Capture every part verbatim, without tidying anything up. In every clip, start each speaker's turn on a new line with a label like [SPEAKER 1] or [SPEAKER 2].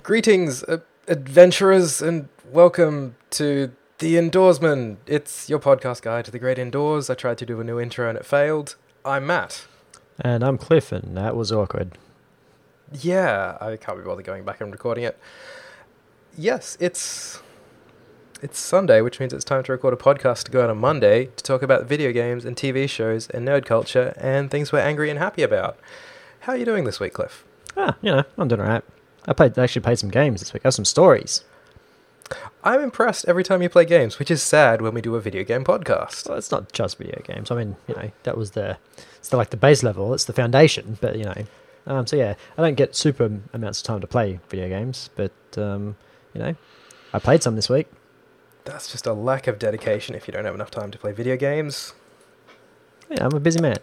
[SPEAKER 1] Greetings, uh, adventurers, and welcome to The Indoorsman. It's your podcast guide to the great indoors. I tried to do a new intro and it failed. I'm Matt.
[SPEAKER 2] And I'm Cliff, and that was awkward.
[SPEAKER 1] Yeah, I can't be bothered going back and recording it. Yes, it's it's Sunday, which means it's time to record a podcast to go out on Monday to talk about video games and T V shows and nerd culture and things we're angry and happy about. How are you doing this week, Cliff?
[SPEAKER 2] Ah, you know, I'm doing alright. I played, actually played some games this week. I have some stories.
[SPEAKER 1] I'm impressed every time you play games, which is sad when we do a video game podcast.
[SPEAKER 2] Well, it's not just video games. I mean, you know, that was the, it's the, like the base level. It's the foundation. But, you know, um, so yeah, I don't get super amounts of time to play video games. But, um, you know, I played some this week.
[SPEAKER 1] That's just a lack of dedication if you don't have enough time to play video games.
[SPEAKER 2] Yeah, I'm a busy man.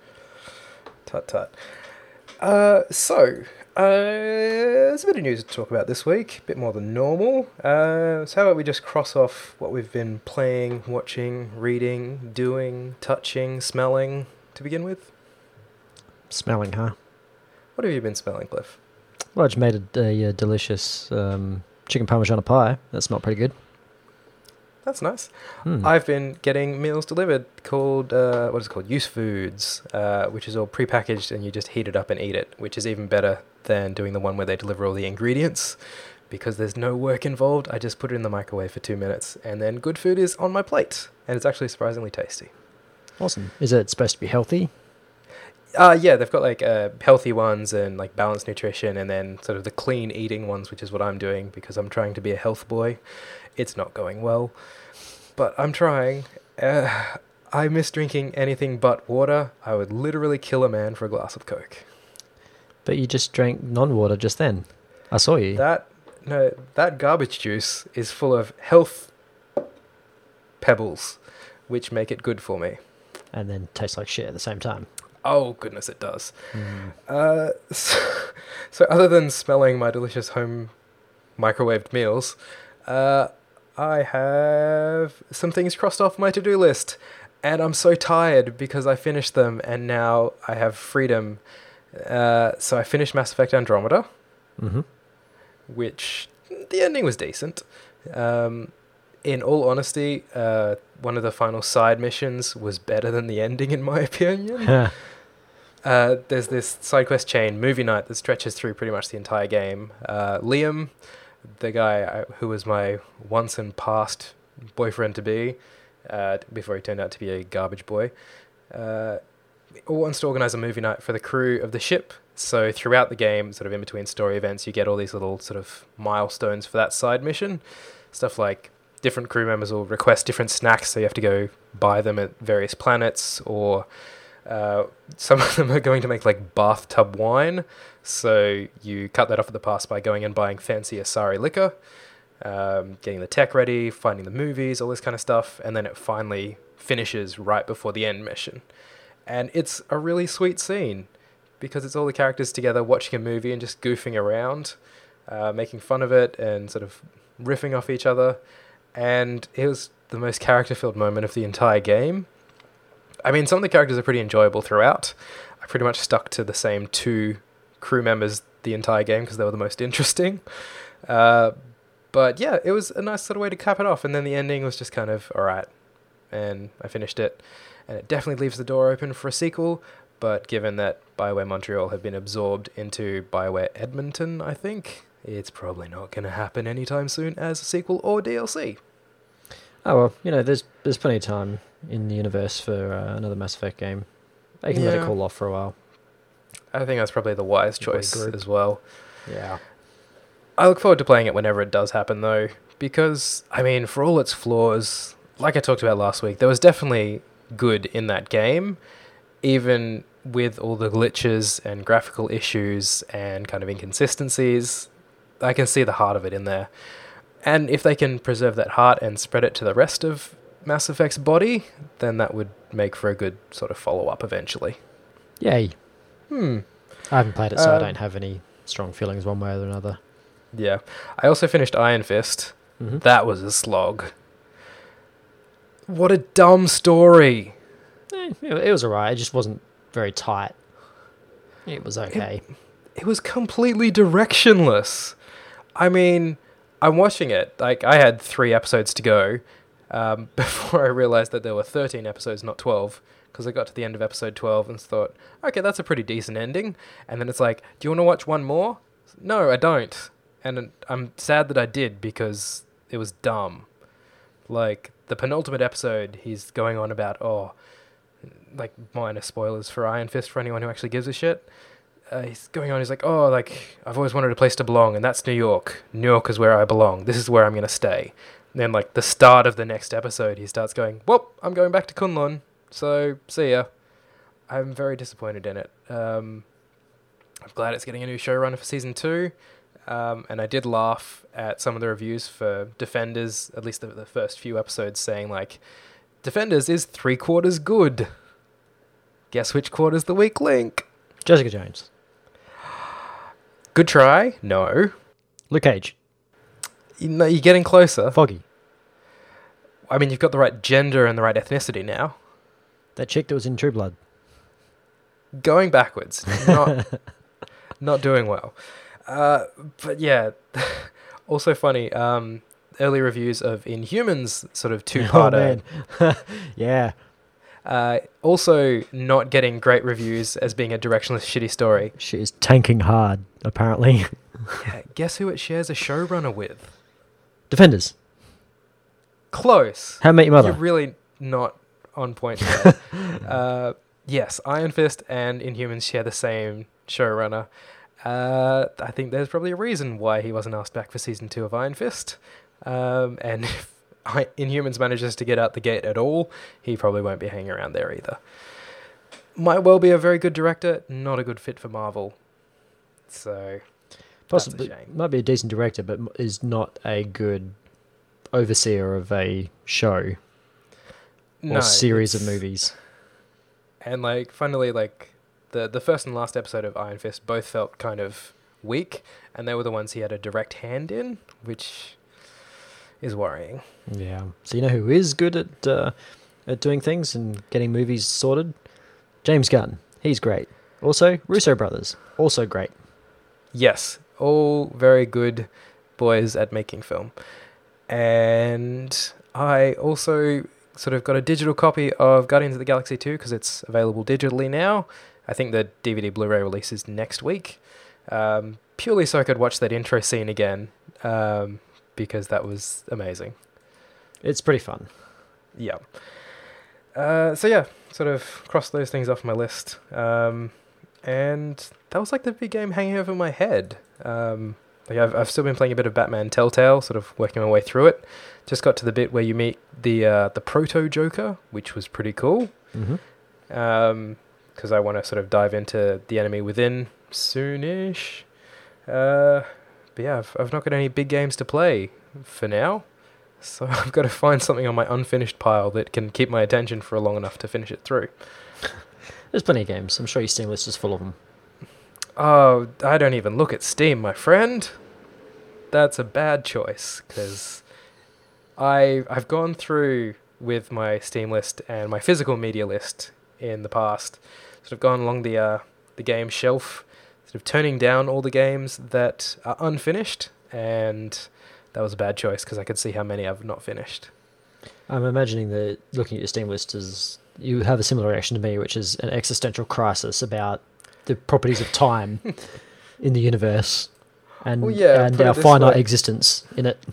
[SPEAKER 1] Tut tut. Uh, so, uh, there's a bit of news to talk about this week, a bit more than normal. Uh, so how about we just cross off what we've been playing, watching, reading, doing, touching, smelling to begin with?
[SPEAKER 2] Smelling, huh?
[SPEAKER 1] What have you been smelling, Cliff?
[SPEAKER 2] Well, I just made a, a, a delicious um, chicken parmigiana pie. That smelled pretty good.
[SPEAKER 1] That's nice.
[SPEAKER 2] Hmm.
[SPEAKER 1] I've been getting meals delivered called, uh, what is it called? Use Foods, uh, which is all prepackaged and you just heat it up and eat it, which is even better than doing the one where they deliver all the ingredients because there's no work involved. I just put it in the microwave for two minutes and then good food is on my plate and it's actually surprisingly tasty.
[SPEAKER 2] Awesome. Is it supposed to be healthy?
[SPEAKER 1] Uh, yeah, they've got like uh, healthy ones and like balanced nutrition and then sort of the clean eating ones, which is what I'm doing because I'm trying to be a health boy. It's not going well, but I'm trying. Uh, I miss drinking anything but water. I would literally kill a man for a glass of Coke.
[SPEAKER 2] But you just drank non-water just then. I saw you.
[SPEAKER 1] That no, that garbage juice is full of health pebbles, which make it good for me.
[SPEAKER 2] And then tastes like shit at the same time.
[SPEAKER 1] Oh, goodness, it does.
[SPEAKER 2] Mm.
[SPEAKER 1] Uh, so, so other than smelling my delicious home microwaved meals, uh, I have some things crossed off my to-do list, and I'm so tired because I finished them, and now I have freedom. Uh, so I finished Mass Effect Andromeda,
[SPEAKER 2] Mm-hmm.
[SPEAKER 1] which the ending was decent. Um, in all honesty, uh, one of the final side missions was better than the ending, in my opinion. Uh, there's this side quest chain, Movie Night, that stretches through pretty much the entire game. Uh, Liam, the guy I, who was my once and past boyfriend-to-be, uh, before he turned out to be a garbage boy, uh, wants to organise a movie night for the crew of the ship. So throughout the game, sort of in between story events, you get all these little sort of milestones for that side mission. Stuff like different crew members will request different snacks, so you have to go buy them at various planets, or uh, some of them are going to make like bathtub wine, so you cut that off at the pass by going and buying fancy Asari liquor, um, getting the tech ready, finding the movies, all this kind of stuff, and then it finally finishes right before the end mission. And it's a really sweet scene, because it's all the characters together watching a movie and just goofing around, uh, making fun of it and sort of riffing off each other. And it was the most character-filled moment of the entire game. I mean, some of the characters are pretty enjoyable throughout. I pretty much stuck to the same two crew members the entire game because they were the most interesting. Uh, but yeah, it was a nice sort of way to cap it off. And then the ending was just kind of, all right. And I finished it. And it definitely leaves the door open for a sequel. But given that BioWare Montreal have been absorbed into BioWare Edmonton, I think, it's probably not going to happen anytime soon as a sequel or D L C.
[SPEAKER 2] Oh, well, you know, there's there's plenty of time in the universe for uh, another Mass Effect game. They can let
[SPEAKER 1] Yeah.
[SPEAKER 2] it cool off for a while.
[SPEAKER 1] I think that's probably the wise choice
[SPEAKER 2] Agreed.
[SPEAKER 1] as well.
[SPEAKER 2] Yeah.
[SPEAKER 1] I look forward to playing it whenever it does happen, though, because, I mean, for all its flaws, like I talked about last week, there was definitely good in that game, even with all the glitches and graphical issues and kind of inconsistencies. I can see the heart of it in there. And if they can preserve that heart and spread it to the rest of Mass Effect's body, then that would make for a good sort of follow-up eventually.
[SPEAKER 2] Yay.
[SPEAKER 1] Hmm.
[SPEAKER 2] I haven't played it, so I
[SPEAKER 1] Um,
[SPEAKER 2] don't have any strong feelings one way or another.
[SPEAKER 1] Yeah. I also finished Iron Fist.
[SPEAKER 2] Mm-hmm.
[SPEAKER 1] That was a slog. What a dumb story.
[SPEAKER 2] Eh, it, it was alright. It just wasn't very tight. It was okay.
[SPEAKER 1] It was completely directionless. I mean, I'm watching it. Like, I had three episodes to go um, before I realized that there were thirteen episodes, not twelve. Because I got to the end of episode twelve and thought, okay, that's a pretty decent ending. And then it's like, do you want to watch one more? No, I don't. And I'm sad that I did because it was dumb. Like, the penultimate episode, he's going on about, oh, like, minor spoilers for Iron Fist for anyone who actually gives a shit. Uh, he's going on, he's like, oh, like, I've always wanted a place to belong, and that's New York. New York is where I belong. This is where I'm going to stay. And then, like, the start of the next episode, he starts going, well, I'm going back to Kunlun. So, see ya. I'm very disappointed in it. Um, I'm glad it's getting a new showrunner for season two. Um, and I did laugh at some of the reviews for Defenders, at least the, the first few episodes, saying, like, Defenders is three quarters good. Guess which quarter's the weak link?
[SPEAKER 2] Jessica Jones.
[SPEAKER 1] Good try. No.
[SPEAKER 2] Luke Cage.
[SPEAKER 1] You know, you're getting closer.
[SPEAKER 2] Foggy.
[SPEAKER 1] I mean, you've got the right gender and the right ethnicity now.
[SPEAKER 2] That chick that was in True Blood.
[SPEAKER 1] Going backwards. Not, not doing well. Uh, but yeah, also funny. Um, early reviews of Inhumans, sort of two-parter.
[SPEAKER 2] Oh, man. Yeah.
[SPEAKER 1] Uh, also not getting great reviews as being a directionless shitty story.
[SPEAKER 2] She is tanking hard, apparently.
[SPEAKER 1] Yeah, guess who it shares a showrunner with?
[SPEAKER 2] Defenders.
[SPEAKER 1] Close.
[SPEAKER 2] How I Met Your Mother.
[SPEAKER 1] You're really not on point there. uh, yes, Iron Fist and Inhumans share the same showrunner. Uh, I think there's probably a reason why he wasn't asked back for season two of Iron Fist. Um, and if Inhumans manages to get out the gate at all, he probably won't be hanging around there either. Might well be a very good director, not a good fit for Marvel. So,
[SPEAKER 2] possibly
[SPEAKER 1] that's a shame.
[SPEAKER 2] Might be a decent director, but is not a good overseer of a show or
[SPEAKER 1] No,
[SPEAKER 2] series of
[SPEAKER 1] it's-
[SPEAKER 2] movies.
[SPEAKER 1] And like, finally, like the the first and last episode of Iron Fist both felt kind of weak, and they were the ones he had a direct hand in, which is worrying.
[SPEAKER 2] Yeah. So you know who is good at uh, at doing things and getting movies sorted? James Gunn. He's great. Also, Russo brothers. Also great.
[SPEAKER 1] Yes, all very good boys at making film. And I also sort of got a digital copy of Guardians of the Galaxy two because it's available digitally now. I think the D V D Blu-ray release is next week. Um, purely so I could watch that intro scene again, um, because that was amazing.
[SPEAKER 2] It's pretty fun.
[SPEAKER 1] Yeah. Uh, so yeah, sort of crossed those things off my list. Um, and that was like the big game hanging over my head. Um, like I've I've still been playing a bit of Batman Telltale, sort of working my way through it. Just got to the bit where you meet the uh, the Proto Joker, which was pretty cool.
[SPEAKER 2] Mm-hmm.
[SPEAKER 1] Um, because I want to sort of dive into the Enemy Within soonish. Uh, but yeah, I've I've not got any big games to play for now. So I've got to find something on my unfinished pile that can keep my attention for long enough to finish it through.
[SPEAKER 2] There's plenty of games. I'm sure your Steam list is full of them.
[SPEAKER 1] Oh, I don't even look at Steam, my friend. That's a bad choice, because I, I've gone through with my Steam list and my physical media list in the past, sort of gone along the uh, the game shelf, sort of turning down all the games that are unfinished, and that was a bad choice because I could see how many I've not finished.
[SPEAKER 2] I'm imagining that looking at your Steam list is you have a similar reaction to me, which is an existential crisis about the properties of time in the universe and,
[SPEAKER 1] Well, yeah,
[SPEAKER 2] and
[SPEAKER 1] put it
[SPEAKER 2] our
[SPEAKER 1] this
[SPEAKER 2] finite
[SPEAKER 1] way.
[SPEAKER 2] existence in it.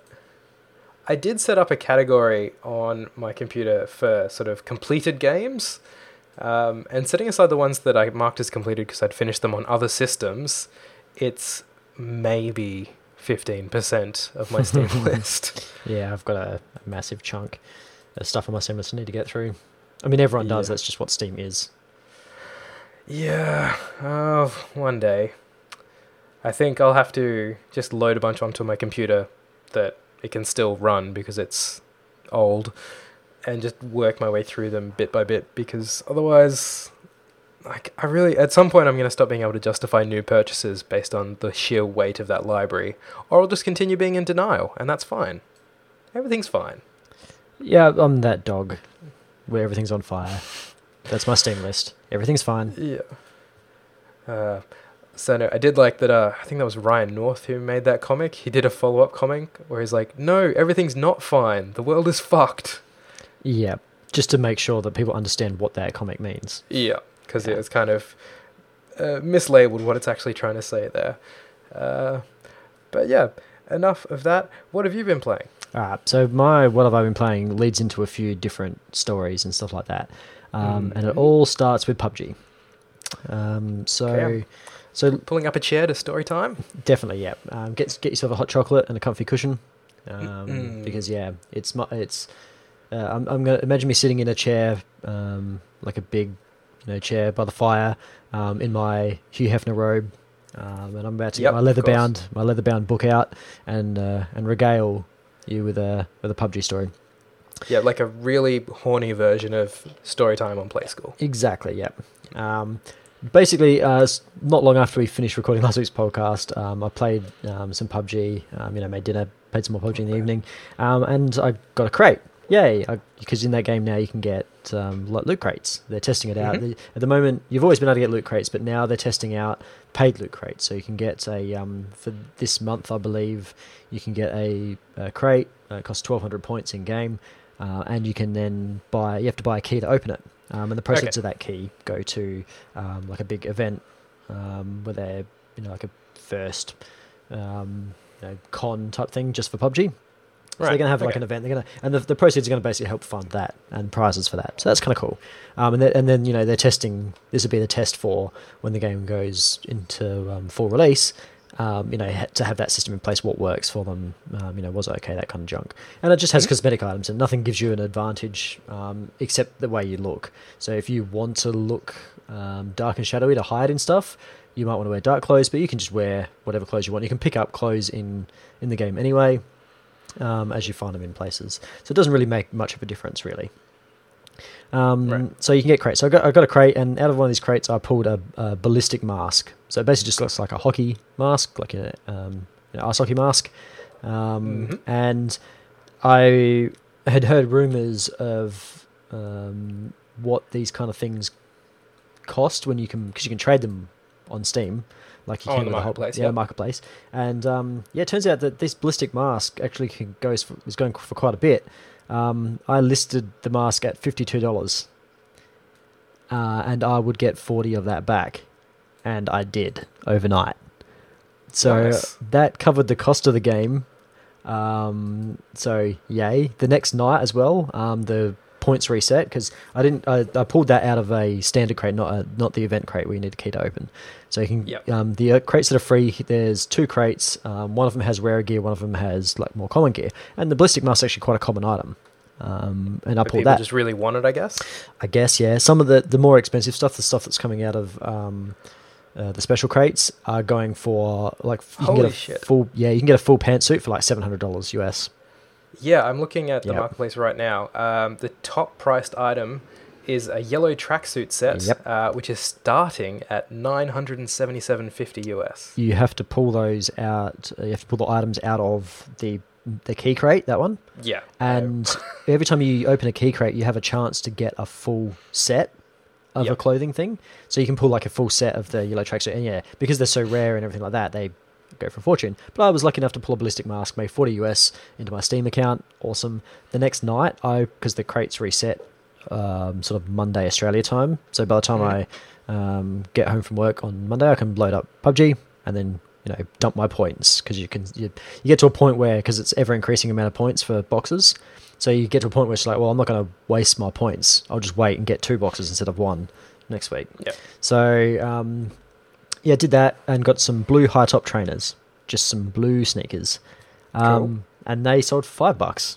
[SPEAKER 1] I did set up a category on my computer for sort of completed games, um, and setting aside the ones that I marked as completed because I'd finished them on other systems, it's maybe fifteen percent of my Steam list.
[SPEAKER 2] Yeah, I've got a, a massive chunk of stuff on my Steam list I need to get through. I mean, everyone does.
[SPEAKER 1] Yeah.
[SPEAKER 2] That's just what Steam is.
[SPEAKER 1] Yeah, oh, one day. I think I'll have to just load a bunch onto my computer that it can still run because it's old, and just work my way through them bit by bit, because otherwise, like, I really, at some point I'm going to stop being able to justify new purchases based on the sheer weight of that library, or I'll just continue being in denial, and that's fine. Everything's fine.
[SPEAKER 2] Yeah, I'm that dog where everything's on fire. That's my Steam list. Everything's fine.
[SPEAKER 1] Yeah. Uh, So no, I did like that. Uh, I think that was Ryan North who made that comic. He did a follow-up comic where he's like, "No, everything's not fine. The world is fucked."
[SPEAKER 2] Yeah, just to make sure that people understand what that comic means.
[SPEAKER 1] Yeah, because
[SPEAKER 2] Yeah.
[SPEAKER 1] it's kind of uh, mislabeled what it's actually trying to say there. Uh, but yeah, enough of that. What have you been playing?
[SPEAKER 2] Alright, so my what have I been playing leads into a few different stories and stuff like that, um, and it
[SPEAKER 1] Mhm.
[SPEAKER 2] all starts with P U B G. Um, so,
[SPEAKER 1] Okay.
[SPEAKER 2] so
[SPEAKER 1] Pulling up a chair to story time.
[SPEAKER 2] definitely, yeah. Um, get get yourself a hot chocolate and a comfy cushion, um,
[SPEAKER 1] Mm.
[SPEAKER 2] because yeah, it's mu- it's. Uh, I'm I'm gonna imagine me sitting in a chair, um, like a big, you know, chair by the fire, um, in my Hugh Hefner robe, um, and I'm about to
[SPEAKER 1] Yep,
[SPEAKER 2] get my
[SPEAKER 1] of
[SPEAKER 2] leather
[SPEAKER 1] course.
[SPEAKER 2] bound my leather bound book out and uh, and regale you with a with a P U B G story.
[SPEAKER 1] Yeah, like a really horny version of story time on Play School.
[SPEAKER 2] Exactly, yeah. Um, basically, uh, s- not long after we finished recording last week's podcast, um, I played um, some P U B G, um, you know, made dinner, played some more P U B G in the
[SPEAKER 1] Okay.
[SPEAKER 2] evening, um, and I got a crate. Yay! Because in that game now you can get um, lo- loot crates. They're testing it out.
[SPEAKER 1] Mhm.
[SPEAKER 2] The, at the moment, you've always been able to get loot crates, but now they're testing out paid loot crates. So you can get a, um, for this month, I believe, you can get a, a crate. Uh, it costs twelve hundred points in game. Uh, and you can then buy, you have to buy a key to open it. Um, and the proceeds
[SPEAKER 1] Okay.
[SPEAKER 2] of that key go to um, like a big event um, where they're, you know, like a first um, you know, con type thing just for P U B G. So they're going to have like
[SPEAKER 1] okay.
[SPEAKER 2] an event. They're going to, and the, the proceeds are going to basically help fund that and prizes for that. So that's kind of cool. Um, and then, and then you know they're testing. This would be the test for when the game goes into um, full release. Um, you know, ha- to have that system in place, what works for them. Um, you know, was it okay, that kind of junk. And it just has
[SPEAKER 1] Mhm.
[SPEAKER 2] cosmetic items, and nothing gives you an advantage um, except the way you look. So if you want to look um, dark and shadowy to hide in stuff, you might want to wear dark clothes, but you can just wear whatever clothes you want. You can pick up clothes in in the game anyway. Um, as you find them in places, so it doesn't really make much of a difference, really. Um,
[SPEAKER 1] Right.
[SPEAKER 2] So you can get crates. So I got I got a crate, and out of one of these crates, I pulled a, a ballistic mask. So it basically just looks like a hockey mask, like a um, an ice hockey mask. Um,
[SPEAKER 1] Mhm.
[SPEAKER 2] And I had heard rumors of um, what these kind of things cost when you can, because you can trade them on Steam, like you
[SPEAKER 1] Oh,
[SPEAKER 2] can
[SPEAKER 1] on the
[SPEAKER 2] with the whole
[SPEAKER 1] marketplace,
[SPEAKER 2] yeah
[SPEAKER 1] yep.
[SPEAKER 2] marketplace. And um, yeah, it turns out that this ballistic mask actually can, goes for, is going for quite a bit. Um, I listed the mask at fifty two dollars, uh, and I would get forty of that back, and I did overnight. So
[SPEAKER 1] Nice.
[SPEAKER 2] that covered the cost of the game. Um, so yay! The next night as well, um, the points reset because I didn't. I, I pulled that out of a standard crate, not a, not the event crate where you need a key to open. So you can
[SPEAKER 1] Yep.
[SPEAKER 2] um, the uh, crates that are free. There's two crates. Um, one of them has rare gear. One of them has like more common gear. And the ballistic mask is actually quite a common item. Um, and I
[SPEAKER 1] But
[SPEAKER 2] pulled
[SPEAKER 1] people
[SPEAKER 2] that.
[SPEAKER 1] just really want it, I guess.
[SPEAKER 2] I guess yeah. Some of the the more expensive stuff, the stuff that's coming out of um, uh, the special crates, are going for like you can
[SPEAKER 1] Holy
[SPEAKER 2] get a
[SPEAKER 1] shit.
[SPEAKER 2] full yeah you can get a full pantsuit for like seven hundred dollars U S.
[SPEAKER 1] Yeah, I'm looking at the
[SPEAKER 2] Yep.
[SPEAKER 1] marketplace right now. Um, the top priced item is a yellow tracksuit set,
[SPEAKER 2] Yep.
[SPEAKER 1] uh, which is starting at nine hundred seventy-seven fifty U S.
[SPEAKER 2] You have to pull those out. uh, You have to pull the items out of the the key crate, that one.
[SPEAKER 1] Yeah.
[SPEAKER 2] And every time you open a key crate, you have a chance to get a full set of a
[SPEAKER 1] Yep.
[SPEAKER 2] clothing thing. So you can pull like a full set of the yellow tracksuit. And yeah, because they're so rare and everything like that, they go for a fortune. But I was lucky enough to pull a ballistic mask, made forty U S into my Steam account. Awesome. The next night, I because the crates reset um, sort of Monday Australia time. So by the time
[SPEAKER 1] Mhm.
[SPEAKER 2] I um, get home from work on Monday, I can load up P U B G and then you know dump my points because you can you, you get to a point where because it's ever increasing amount of points for boxes. So you get to a point where it's like, well, I'm not going to waste my points. I'll just wait and get two boxes instead of one next week.
[SPEAKER 1] Yep.
[SPEAKER 2] So um, yeah, did that and got some blue high top trainers, just some blue sneakers, um,
[SPEAKER 1] Cool.
[SPEAKER 2] and they sold for five bucks.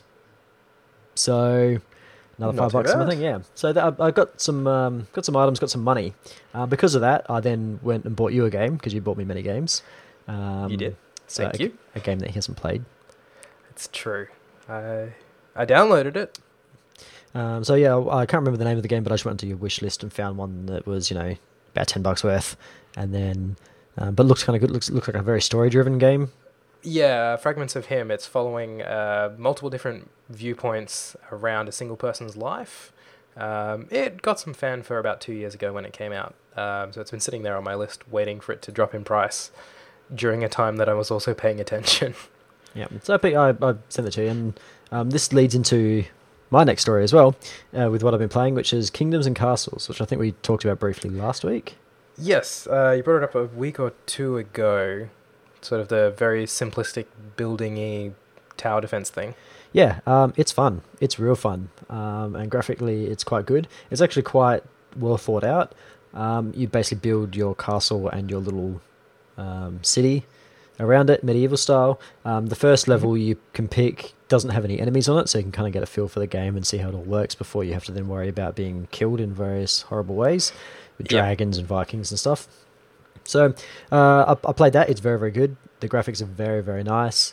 [SPEAKER 2] So another
[SPEAKER 1] Not
[SPEAKER 2] five
[SPEAKER 1] too
[SPEAKER 2] bucks, I
[SPEAKER 1] bad.
[SPEAKER 2] think. Yeah. So that, I I got some um, got some items, got some money. Uh, because of that, I then went and bought you a game because you bought me many games. Um,
[SPEAKER 1] You did.
[SPEAKER 2] So
[SPEAKER 1] Thank
[SPEAKER 2] a,
[SPEAKER 1] you.
[SPEAKER 2] a game that he hasn't played.
[SPEAKER 1] It's true. I I downloaded it.
[SPEAKER 2] Um, so yeah, I can't remember the name of the game, but I just went into your wish list and found one that was you know about ten bucks worth, and then um, but looks kind of good. Looks looks like a very story driven game.
[SPEAKER 1] Yeah, Fragments of Him. It's following uh, multiple different viewpoints around a single person's life. Um, it got some fanfare about two years ago when it came out. Um, so it's been sitting there on my list, waiting for it to drop in price during a time that I was also paying attention.
[SPEAKER 2] Yeah, so I, pick, I, I sent it to you, and um, this leads into my next story as well, uh, with what I've been playing, which is Kingdoms and Castles, which I think we talked about briefly last week.
[SPEAKER 1] Yes, uh, you brought it up a week or two ago. Sort of the very simplistic building-y tower defense thing.
[SPEAKER 2] Yeah, um, it's fun. It's real fun, um, and graphically, it's quite good. It's actually quite well thought out. Um, you basically build your castle and your little um, city around it, medieval style. Um, the first level you can pick doesn't have any enemies on it, so you can kind of get a feel for the game and see how it all works before you have to then worry about being killed in various horrible ways with
[SPEAKER 1] Yep.
[SPEAKER 2] dragons and Vikings and stuff. So uh, I, I played that. It's very, very good. The graphics are very, very nice.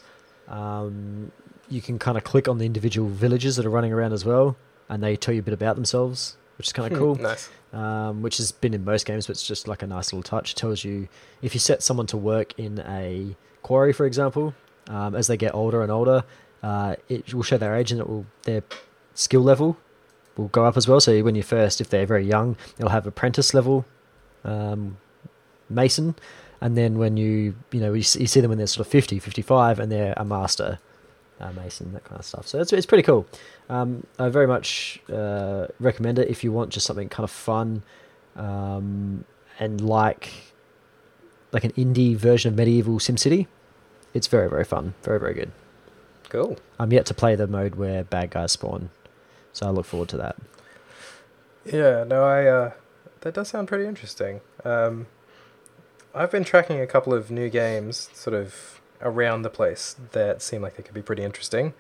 [SPEAKER 2] Um, you can kind of click on the individual villages that are running around as well, and they tell you a bit about themselves, which is kind of cool.
[SPEAKER 1] Nice.
[SPEAKER 2] Um, which has been in most games, but it's just like a nice little touch. It tells you if you set someone to work in a quarry, for example, um, as they get older and older, uh, it will show their age and it will their skill level will go up as well. So when you first, if they're very young, they'll have apprentice level um, mason, and then when you you know you see, you see them when they're sort of fifty, fifty-five, and they're a master uh, mason, that kind of stuff. So it's it's pretty cool. Um, I very much uh, recommend it if you want just something kind of fun um, and like like an indie version of medieval SimCity. It's very, very fun. Very, very good.
[SPEAKER 1] Cool.
[SPEAKER 2] I'm yet to play the mode where bad guys spawn, so I look forward to that.
[SPEAKER 1] Yeah, no, I uh, that does sound pretty interesting. Um, I've been tracking a couple of new games sort of around the place that seem like they could be pretty interesting.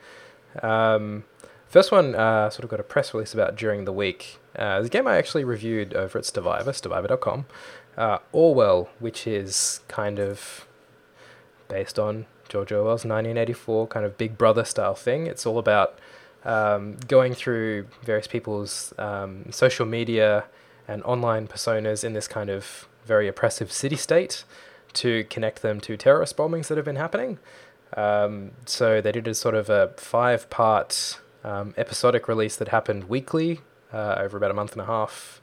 [SPEAKER 1] Um, first one uh, sort of got a press release about during the week. Uh, it's a game I actually reviewed over at Stevivor, stevivor dot com. Uh, Orwell, which is kind of based on George Orwell's nineteen eighty-four kind of Big Brother style thing. It's all about um, going through various people's um, social media and online personas in this kind of very oppressive city-state to connect them to terrorist bombings that have been happening. Um, so they did a sort of a five-part um, episodic release that happened weekly uh, over about a month and a half,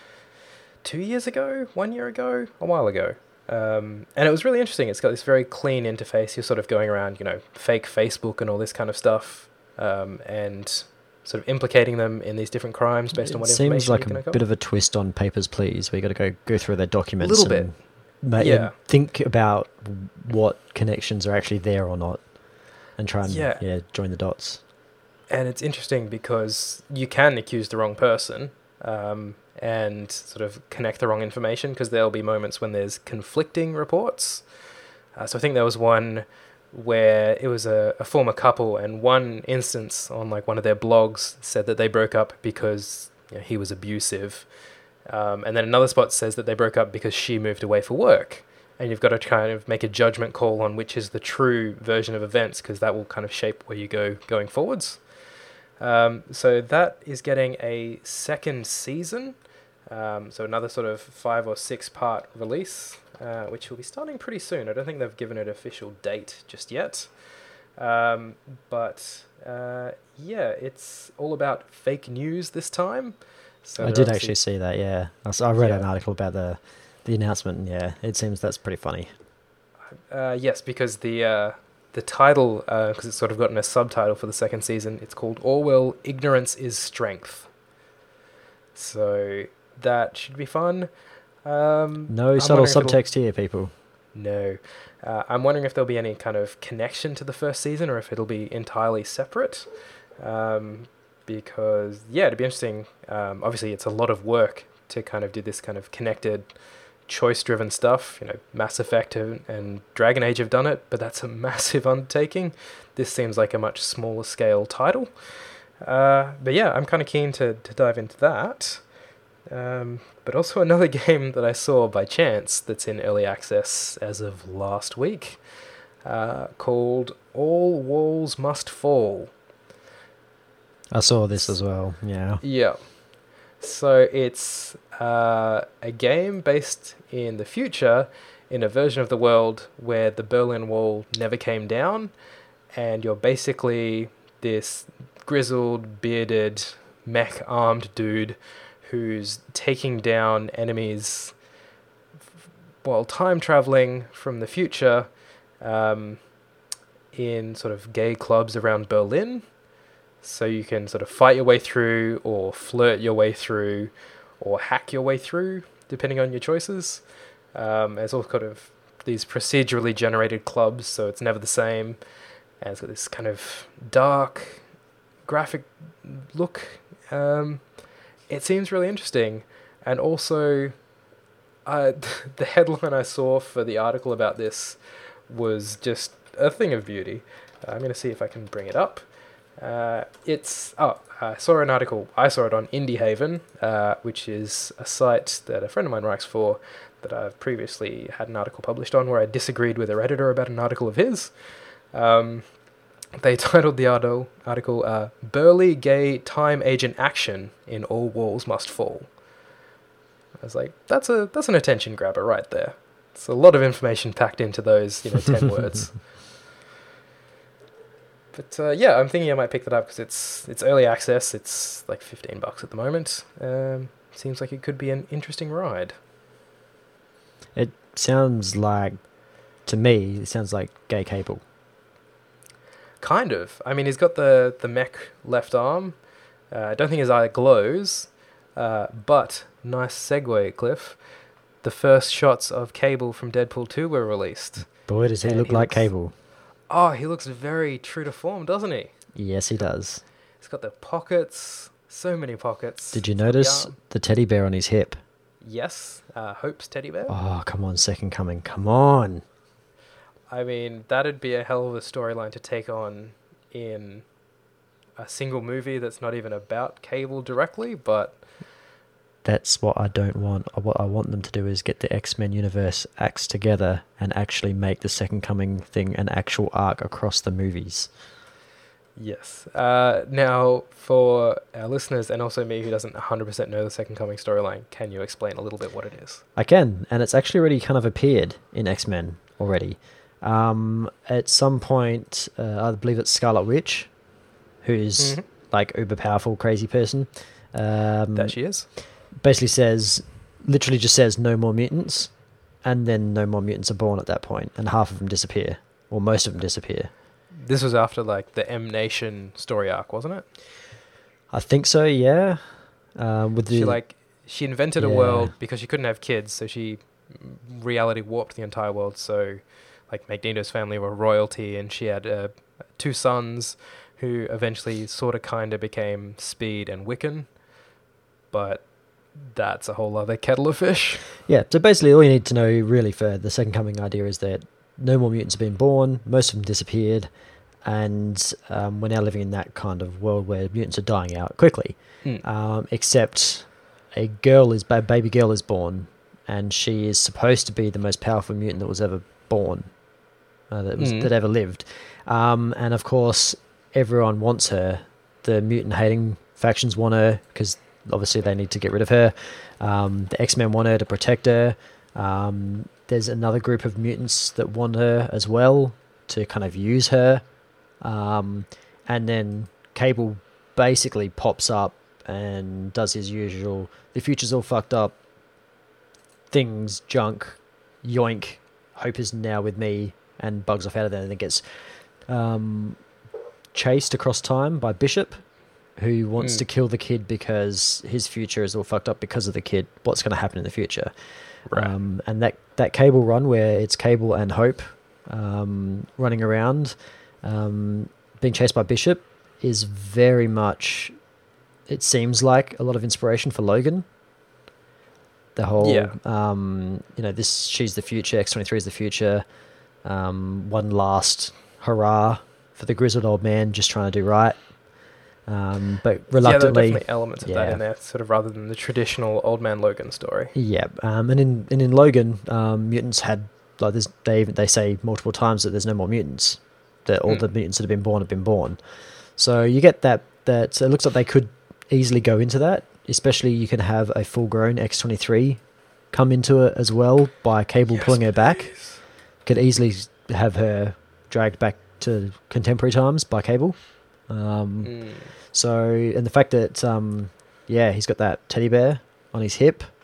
[SPEAKER 1] two years ago, one year ago, a while ago. Um, and it was really interesting. It's got this very clean interface. You're sort of going around, you know, fake Facebook and all this kind of stuff, um, and sort of implicating them in these different crimes based
[SPEAKER 2] it
[SPEAKER 1] on what
[SPEAKER 2] information
[SPEAKER 1] information
[SPEAKER 2] like
[SPEAKER 1] you can
[SPEAKER 2] a
[SPEAKER 1] uncover.
[SPEAKER 2] bit of a twist on Papers, Please, where you got to go go through their documents.
[SPEAKER 1] Little
[SPEAKER 2] and ma-
[SPEAKER 1] Yeah.
[SPEAKER 2] and think about what connections are actually there or not, and try and
[SPEAKER 1] Yeah.
[SPEAKER 2] yeah join the dots.
[SPEAKER 1] And it's interesting because you can accuse the wrong person um, and sort of connect the wrong information, because there'll be moments when there's conflicting reports. Uh, so I think there was one where it was a, a former couple, and one instance on like one of their blogs said that they broke up because you know, he was abusive. Um, and then another spot says that they broke up because she moved away for work. And you've got to kind of make a judgment call on which is the true version of events, because that will kind of shape where you go going forwards. Um, so that is getting a second season. Um, so another sort of five or six part release, uh, which will be starting pretty soon. I don't think they've given it an official date just yet. Um, but uh, yeah, it's all about fake news this time. So
[SPEAKER 2] I
[SPEAKER 1] they're
[SPEAKER 2] did
[SPEAKER 1] obviously-
[SPEAKER 2] actually see that. Yeah, I, s- I read
[SPEAKER 1] Yeah.
[SPEAKER 2] an article about the the announcement. And yeah, it seems that's pretty funny.
[SPEAKER 1] Uh, yes, because the uh, the title, because it's sort of gotten a subtitle for the second season, it's called Orwell: Ignorance is Strength. So that should be fun. Um,
[SPEAKER 2] No
[SPEAKER 1] I'm
[SPEAKER 2] subtle
[SPEAKER 1] wondering if it'll-
[SPEAKER 2] subtext here, people.
[SPEAKER 1] No. Uh, I'm wondering if there'll be any kind of connection to the first season, or if it'll be entirely separate. Um, because, yeah, it'd be interesting. Um, obviously, it's a lot of work to kind of do this kind of connected, choice-driven stuff. You know, Mass Effect and, and Dragon Age have done it, but that's a massive undertaking. This seems like a much smaller scale title. Uh, but yeah, I'm kind of keen to, to dive into that. Um, but also another game that I saw by chance that's in early access as of last week, uh, called All Walls Must Fall.
[SPEAKER 2] I saw this as well. Yeah.
[SPEAKER 1] Yeah. So it's uh, a game based in the future, in a version of the world where the Berlin Wall never came down, and you're basically this grizzled, bearded, mech-armed dude who's taking down enemies while time traveling from the future um, in sort of gay clubs around Berlin. So you can sort of fight your way through, or flirt your way through, or hack your way through, depending on your choices. Um, there's all kind of these procedurally generated clubs, so it's never the same. And it's got this kind of dark, graphic look. Um, it seems really interesting. And also, uh, the headline I saw for the article about this was just a thing of beauty. Uh, I'm going to see if I can bring it up. Uh, it's oh, I saw an article. I saw it on Indie Haven, uh, which is a site that a friend of mine writes for, that I've previously had an article published on, where I disagreed with their editor about an article of his. Um, they titled the article, article uh, "Burly Gay Time Agent Action in All Walls Must Fall." I was like, that's a that's an attention grabber right there. It's a lot of information packed into those, you know, ten words. But uh, yeah, I'm thinking I might pick that up because it's it's early access. It's like fifteen bucks at the moment. Um, seems like it could be an interesting ride.
[SPEAKER 2] It sounds like, to me, it sounds like Gay Cable.
[SPEAKER 1] Kind of. I mean, he's got the, the mech left arm. Uh, I don't think his eye glows. Uh, but, nice segue, Cliff. The first shots of Cable from Deadpool two were released.
[SPEAKER 2] Boy, does he
[SPEAKER 1] And
[SPEAKER 2] look
[SPEAKER 1] he
[SPEAKER 2] like
[SPEAKER 1] looks-
[SPEAKER 2] Cable.
[SPEAKER 1] Oh, he looks very true to form, doesn't he?
[SPEAKER 2] Yes, he does.
[SPEAKER 1] He's got the pockets. So many pockets.
[SPEAKER 2] Did you
[SPEAKER 1] He's got
[SPEAKER 2] notice
[SPEAKER 1] the arm.
[SPEAKER 2] the teddy bear on his hip?
[SPEAKER 1] Yes. Uh, Hope's teddy bear.
[SPEAKER 2] Oh, come on, Second Coming. Come on.
[SPEAKER 1] I mean, that'd be a hell of a storyline to take on in a single movie that's not even about Cable directly, but
[SPEAKER 2] That's what I don't want. Uh, What I want them to do is get the X-Men universe acts together and actually make the Second Coming thing an actual arc across the movies.
[SPEAKER 1] yes. Uh, now, for our listeners and also me who doesn't one hundred percent know the Second Coming storyline, can you explain a little bit what it is?
[SPEAKER 2] I can, and it's actually already kind of appeared in X-Men already. Um, at some point, uh, I believe it's Scarlet Witch, who's
[SPEAKER 1] Mhm.
[SPEAKER 2] like uber powerful, crazy person. Um,
[SPEAKER 1] That she is.
[SPEAKER 2] basically says, literally just says, no more mutants, and then no more mutants are born at that point, and half of them disappear, or most of them disappear.
[SPEAKER 1] This was after like the M Nation story arc, wasn't it?
[SPEAKER 2] I think so, yeah. Um, with the
[SPEAKER 1] She like she invented a
[SPEAKER 2] Yeah.
[SPEAKER 1] world because she couldn't have kids, so she mm, reality warped the entire world. So like Magneto's family were royalty, and she had uh, two sons who eventually sort of kind of became Speed and Wiccan, but that's a whole other kettle of fish.
[SPEAKER 2] yeah. So basically, all you need to know really for the Second Coming idea is that no more mutants have been born, most of them disappeared, and um, we're now living in that kind of world where mutants are dying out quickly.
[SPEAKER 1] Mm.
[SPEAKER 2] Um, except a girl is a baby girl is born, and she is supposed to be the most powerful mutant that was ever born, uh, that was
[SPEAKER 1] Mm.
[SPEAKER 2] that ever lived. Um, and of course, everyone wants her. The mutant hating factions want her because obviously they need to get rid of her. Um, the X-Men want her to protect her. Um, there's another group of mutants that want her as well to kind of use her. Um, and then Cable basically pops up and does his usual, the future's all fucked up, things, junk, yoink, Hope is now with me, and bugs off out of there, and then gets um, chased across time by Bishop, who wants
[SPEAKER 1] Mm.
[SPEAKER 2] to kill the kid because his future is all fucked up because of the kid. What's going to happen in the future?
[SPEAKER 1] Right.
[SPEAKER 2] Um, and that, that Cable run where it's Cable and Hope um, running around, um, being chased by Bishop, is very much, it seems like a lot of inspiration for Logan. The whole,
[SPEAKER 1] Yeah.
[SPEAKER 2] um, you know, this, she's the future, X twenty-three is the future. Um, one last hurrah for the grizzled old man just trying to do right. Um, but
[SPEAKER 1] Yeah, there are
[SPEAKER 2] reluctantly,
[SPEAKER 1] definitely elements of that
[SPEAKER 2] yeah.
[SPEAKER 1] in there, sort of rather than the traditional Old Man Logan story.
[SPEAKER 2] yeah. Um, and in and in Logan, um, mutants had like there's, they they say multiple times that there's no more mutants. That all
[SPEAKER 1] Hmm.
[SPEAKER 2] the mutants that have been born have been born. So you get that that so it looks like they could easily go into that. Especially you can have a full grown X twenty-three come into it as well by Cable
[SPEAKER 1] Yes,
[SPEAKER 2] pulling her back.
[SPEAKER 1] please.
[SPEAKER 2] Could easily have her dragged back to contemporary times by Cable. Um,
[SPEAKER 1] Mm.
[SPEAKER 2] So, and the fact that, um, yeah, he's got that teddy bear on his hip,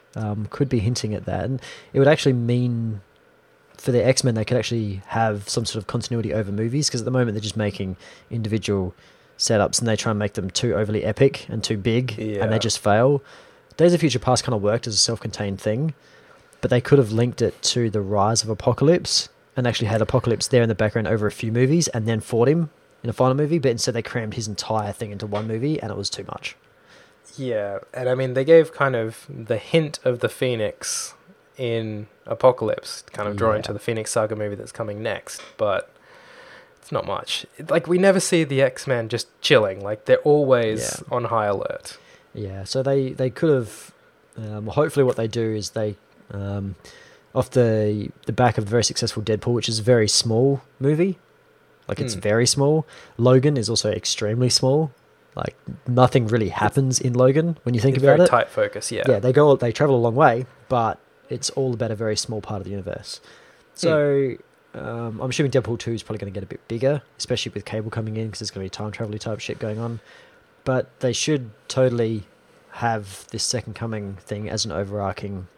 [SPEAKER 2] um, could be hinting at that, and it would actually mean for the X-Men they could actually have some sort of continuity over movies, because at the moment they're just making individual setups and they try and make them too overly epic and too big,
[SPEAKER 1] Yeah.
[SPEAKER 2] and they just fail. Days of Future Past kind of worked as a self-contained thing, but they could have linked it to the rise of Apocalypse and actually had Apocalypse there in the background over a few movies and then fought him in a final movie, but instead they crammed his entire thing into one movie and it was too much.
[SPEAKER 1] Yeah, and I mean, they gave kind of the hint of the Phoenix in Apocalypse, kind of drawing
[SPEAKER 2] Yeah.
[SPEAKER 1] to the Phoenix Saga movie that's coming next, but it's not much. Like, we never see the X-Men just chilling. Like, they're always
[SPEAKER 2] Yeah.
[SPEAKER 1] on high alert.
[SPEAKER 2] Yeah, so they, they could have... Um, hopefully what they do is they... Um, off the the back of the very successful Deadpool, which is a very small movie. Like, it's
[SPEAKER 1] Mm.
[SPEAKER 2] very small. Logan is also extremely small. Like, nothing really happens in Logan when you think
[SPEAKER 1] It's
[SPEAKER 2] about
[SPEAKER 1] very
[SPEAKER 2] it.
[SPEAKER 1] tight focus, yeah.
[SPEAKER 2] Yeah, they go, they travel a long way, but it's all about a very small part of the universe. So um, I'm assuming Deadpool two is probably going to get a bit bigger, especially with Cable coming in, because there's going to be time travel type shit going on. But they should totally have this Second Coming thing as an overarching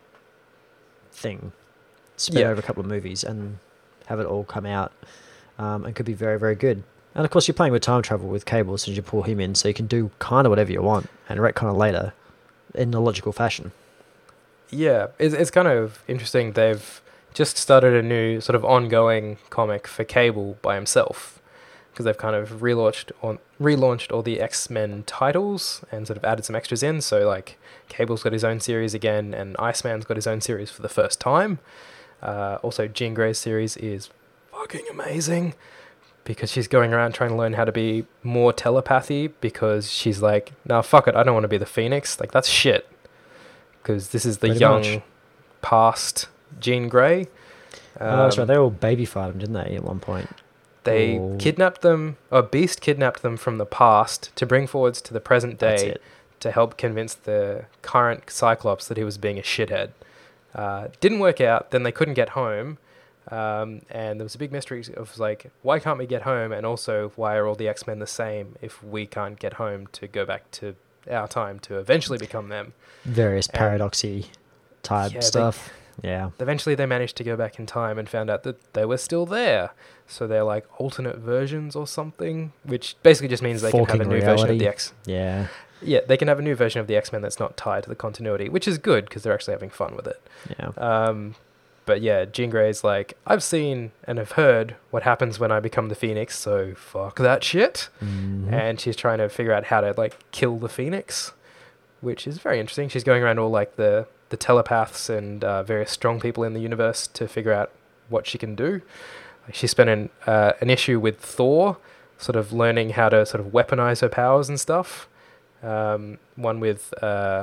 [SPEAKER 2] thing, spread
[SPEAKER 1] Yeah.
[SPEAKER 2] over a couple of movies, and have it all come out, um, and could be very, very good. And of course, you're playing with time travel with Cable, as soon as you pull him in, so you can do kind of whatever you want and retcon it later in a logical fashion.
[SPEAKER 1] Yeah, it's, it's kind of interesting. They've just started a new sort of ongoing comic for Cable by himself, because they've kind of relaunched on relaunched all the X-Men titles and sort of added some extras in. So like Cable's got his own series again, and Iceman's got his own series for the first time. Uh, also, Jean Grey's series is fucking amazing, because she's going around trying to learn how to be more telepathy, because she's like, nah, fuck it, I don't want to be the Phoenix. Like, that's shit. Because this is the
[SPEAKER 2] Pretty
[SPEAKER 1] young,
[SPEAKER 2] much.
[SPEAKER 1] past Jean Grey. Um,
[SPEAKER 2] oh, that's right. They all babyfied him, didn't they, at one point?
[SPEAKER 1] They
[SPEAKER 2] Oh.
[SPEAKER 1] kidnapped them, or Beast kidnapped them from the past to bring forwards to the present
[SPEAKER 2] That's
[SPEAKER 1] day
[SPEAKER 2] it.
[SPEAKER 1] to help convince the current Cyclops that he was being a shithead. Uh, didn't work out. Then they couldn't get home. Um, and there was a big mystery of like, why can't we get home? And also, why are all the X-Men the same if we can't get home to go back to our time to eventually become them?
[SPEAKER 2] Various
[SPEAKER 1] And-
[SPEAKER 2] paradoxy type
[SPEAKER 1] Yeah, they-
[SPEAKER 2] stuff. Yeah.
[SPEAKER 1] Eventually, they managed to go back in time and found out that they were still there. So they're like alternate versions or something, which basically just means they can have a
[SPEAKER 2] Forking
[SPEAKER 1] new version of
[SPEAKER 2] reality.
[SPEAKER 1] the X.
[SPEAKER 2] Yeah.
[SPEAKER 1] Yeah, they can have a new version of the X-Men that's not tied to the continuity, which is good because they're actually having fun with it.
[SPEAKER 2] Yeah.
[SPEAKER 1] Um, but yeah, Jean Grey's like, I've seen and have heard what happens when I become the Phoenix, so fuck that shit.
[SPEAKER 2] Mhm.
[SPEAKER 1] And she's trying to figure out how to like kill the Phoenix, which is very interesting. She's going around all like the the telepaths and uh, various strong people in the universe to figure out what she can do. Like, she spent an uh, an issue with Thor, sort of learning how to sort of weaponize her powers and stuff. Um, one with uh,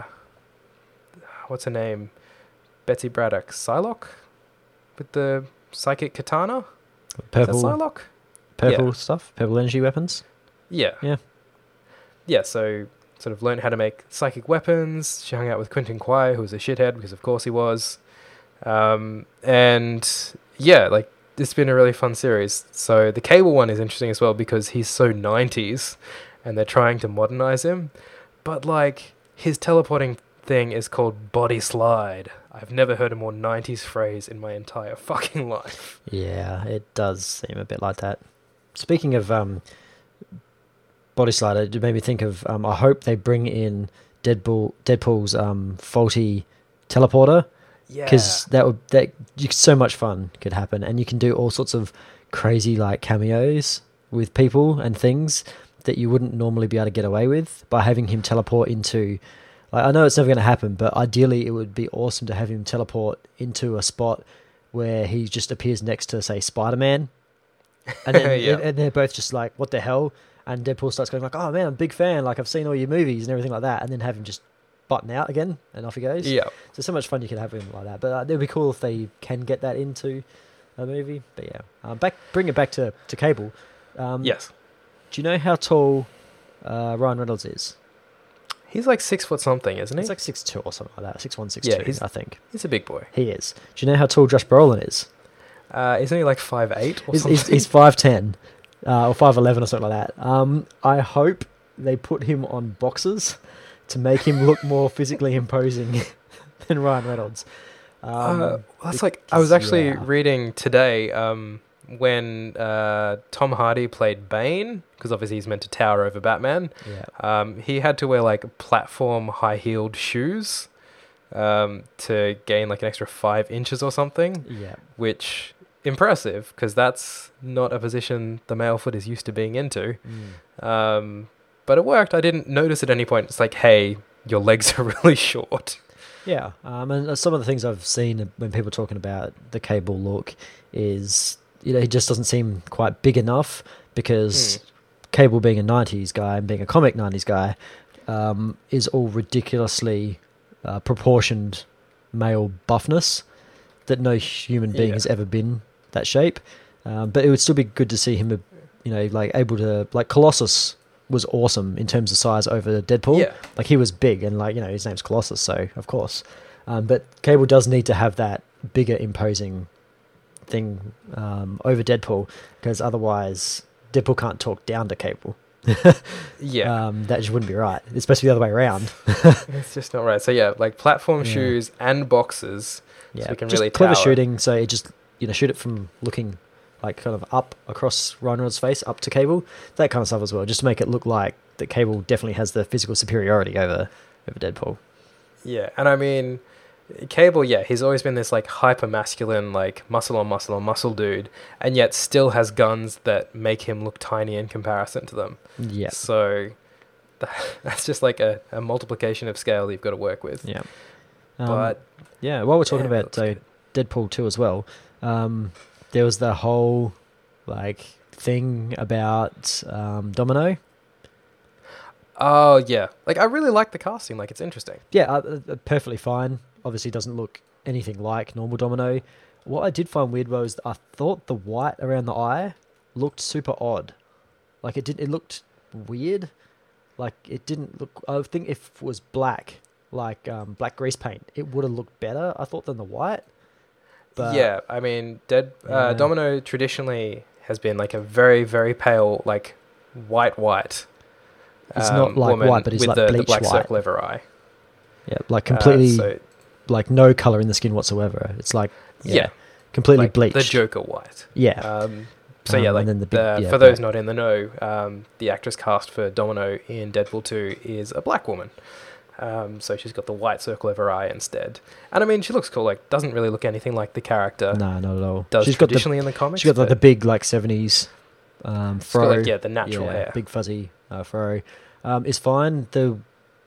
[SPEAKER 1] what's her name, Betsy Braddock, Psylocke, with the psychic katana. Is that
[SPEAKER 2] Purple,
[SPEAKER 1] Psylocke?
[SPEAKER 2] purple
[SPEAKER 1] Yeah.
[SPEAKER 2] stuff, purple energy weapons.
[SPEAKER 1] Yeah.
[SPEAKER 2] Yeah.
[SPEAKER 1] Yeah, so sort of learned how to make psychic weapons. She hung out with Quentin Quire, who was a shithead, because of course he was. Um, and yeah, like, it's been a really fun series. So the Cable one is interesting as well, because he's so nineties, and they're trying to modernize him. But, like, his teleporting thing is called body slide. I've never heard a more nineties phrase in my entire fucking life.
[SPEAKER 2] Yeah, it does seem a bit like that. Speaking of um, body slider, it made me think of. Um, I hope they bring in Deadpool, Deadpool's um, faulty teleporter,
[SPEAKER 1] Yeah.
[SPEAKER 2] because that would that you, so much fun could happen, and you can do all sorts of crazy like cameos with people and things that you wouldn't normally be able to get away with by having him teleport into. Like, I know it's never going to happen, but ideally it would be awesome to have him teleport into a spot where he just appears next to, say, Spider-Man, and then
[SPEAKER 1] Yeah.
[SPEAKER 2] and they're both just like, "What the hell?" And Deadpool starts going like, "Oh man, I'm a big fan. Like, I've seen all your movies and everything like that," and then have him just button out again, and off he goes.
[SPEAKER 1] Yeah.
[SPEAKER 2] So so much fun you could have him like that. But uh, it'd be cool if they can get that into a movie. But yeah, um, back bring it back to to Cable. Um,
[SPEAKER 1] Yes.
[SPEAKER 2] Do you know how tall uh, Ryan Reynolds is?
[SPEAKER 1] He's like six foot something, isn't he?
[SPEAKER 2] He's like six two or something like that. Six one, six
[SPEAKER 1] Yeah,
[SPEAKER 2] two,
[SPEAKER 1] he's-
[SPEAKER 2] I think.
[SPEAKER 1] He's a big boy.
[SPEAKER 2] He is. Do you know how tall Josh Brolin is?
[SPEAKER 1] Uh, isn't he like five eight or
[SPEAKER 2] He's,
[SPEAKER 1] something?
[SPEAKER 2] he's, he's five ten uh, or five eleven or something like that. Um, I hope they put him on boxes to make him look more physically imposing than Ryan Reynolds. Um,
[SPEAKER 1] uh, that's like I was
[SPEAKER 2] because,
[SPEAKER 1] actually
[SPEAKER 2] yeah.
[SPEAKER 1] reading today um, when uh, Tom Hardy played Bane, because obviously he's meant to tower over Batman.
[SPEAKER 2] Yeah.
[SPEAKER 1] Um, he had to wear like platform high-heeled shoes um, to gain like an extra five inches or something,
[SPEAKER 2] Yeah.
[SPEAKER 1] which impressive because that's not a position the male foot is used to being into.
[SPEAKER 2] Mm.
[SPEAKER 1] Um, but it worked. I didn't notice at any point. It's like, hey, your legs are really short.
[SPEAKER 2] Yeah, um, and some of the things I've seen when people are talking about the Cable look is, you know, he just doesn't seem quite big enough because
[SPEAKER 1] Mm.
[SPEAKER 2] Cable being a nineties guy and being a comic nineties guy um, is all ridiculously uh, proportioned male buffness that no human being
[SPEAKER 1] Yeah.
[SPEAKER 2] has ever been that shape. Um, but it would still be good to see him, uh, you know, like able to, like Colossus was awesome in terms of size over Deadpool.
[SPEAKER 1] Yeah.
[SPEAKER 2] Like he was big and like, you know, his name's Colossus, so of course. Um, but Cable does need to have that bigger imposing thing um, over Deadpool because otherwise Deadpool can't talk down to Cable.
[SPEAKER 1] Yeah.
[SPEAKER 2] Um, that just wouldn't be right. It's supposed to be the other way around.
[SPEAKER 1] It's just not right. So yeah, like platform
[SPEAKER 2] Yeah.
[SPEAKER 1] shoes and boxes.
[SPEAKER 2] Yeah,
[SPEAKER 1] So we can
[SPEAKER 2] just
[SPEAKER 1] really
[SPEAKER 2] clever
[SPEAKER 1] tower.
[SPEAKER 2] shooting. So it just, you know, shoot it from looking like kind of up across Ryan Reynolds' face, up to Cable, that kind of stuff as well, just to make it look like that Cable definitely has the physical superiority over over Deadpool.
[SPEAKER 1] Yeah, and I mean, Cable, yeah, he's always been this like hyper masculine, like muscle on muscle on muscle dude, and yet still has guns that make him look tiny in comparison to them.
[SPEAKER 2] Yeah,
[SPEAKER 1] So that, that's just like a, a multiplication of scale that you've got to work with.
[SPEAKER 2] yeah. Um,
[SPEAKER 1] But
[SPEAKER 2] yeah, while we're talking
[SPEAKER 1] yeah, it
[SPEAKER 2] about
[SPEAKER 1] looks
[SPEAKER 2] uh,
[SPEAKER 1] good.
[SPEAKER 2] Deadpool two as well, um, there was the whole like thing about um, Domino.
[SPEAKER 1] Oh yeah, like I really like the casting. Like it's interesting.
[SPEAKER 2] Yeah, uh, uh, perfectly fine. Obviously, doesn't look anything like normal Domino. What I did find weird was I thought the white around the eye looked super odd. Like it did, it looked weird. Like it didn't look. I think if it was black, like um, black grease paint, it would have looked better. I thought than the white. But
[SPEAKER 1] Yeah, I mean, Dead
[SPEAKER 2] Yeah.
[SPEAKER 1] uh, Domino traditionally has been like a very very pale like white white.
[SPEAKER 2] It's not like
[SPEAKER 1] woman
[SPEAKER 2] white, but it's
[SPEAKER 1] with
[SPEAKER 2] like
[SPEAKER 1] the, the
[SPEAKER 2] bleach
[SPEAKER 1] black
[SPEAKER 2] white.
[SPEAKER 1] circle over her eye.
[SPEAKER 2] yeah, like
[SPEAKER 1] Uh,
[SPEAKER 2] completely,
[SPEAKER 1] so,
[SPEAKER 2] like no color in the skin whatsoever. It's like yeah,
[SPEAKER 1] yeah,
[SPEAKER 2] completely
[SPEAKER 1] like
[SPEAKER 2] bleached.
[SPEAKER 1] the Joker white.
[SPEAKER 2] Yeah,
[SPEAKER 1] Um, so
[SPEAKER 2] Um,
[SPEAKER 1] yeah,
[SPEAKER 2] and
[SPEAKER 1] like
[SPEAKER 2] then the big-
[SPEAKER 1] the,
[SPEAKER 2] yeah,
[SPEAKER 1] for those
[SPEAKER 2] black.
[SPEAKER 1] not in the know, um, the actress cast for Domino in Deadpool two is a black woman. Um, so she's got the white circle over her eye instead. And I mean, she looks cool. Like, doesn't really look anything like the character
[SPEAKER 2] no, not at all.
[SPEAKER 1] does
[SPEAKER 2] she's got the
[SPEAKER 1] traditionally in the comics.
[SPEAKER 2] she's got like
[SPEAKER 1] but
[SPEAKER 2] the big like seventies um,
[SPEAKER 1] she's got,
[SPEAKER 2] fro.
[SPEAKER 1] like, yeah, the natural
[SPEAKER 2] yeah,
[SPEAKER 1] hair.
[SPEAKER 2] big fuzzy uh, fro. Um, is fine. The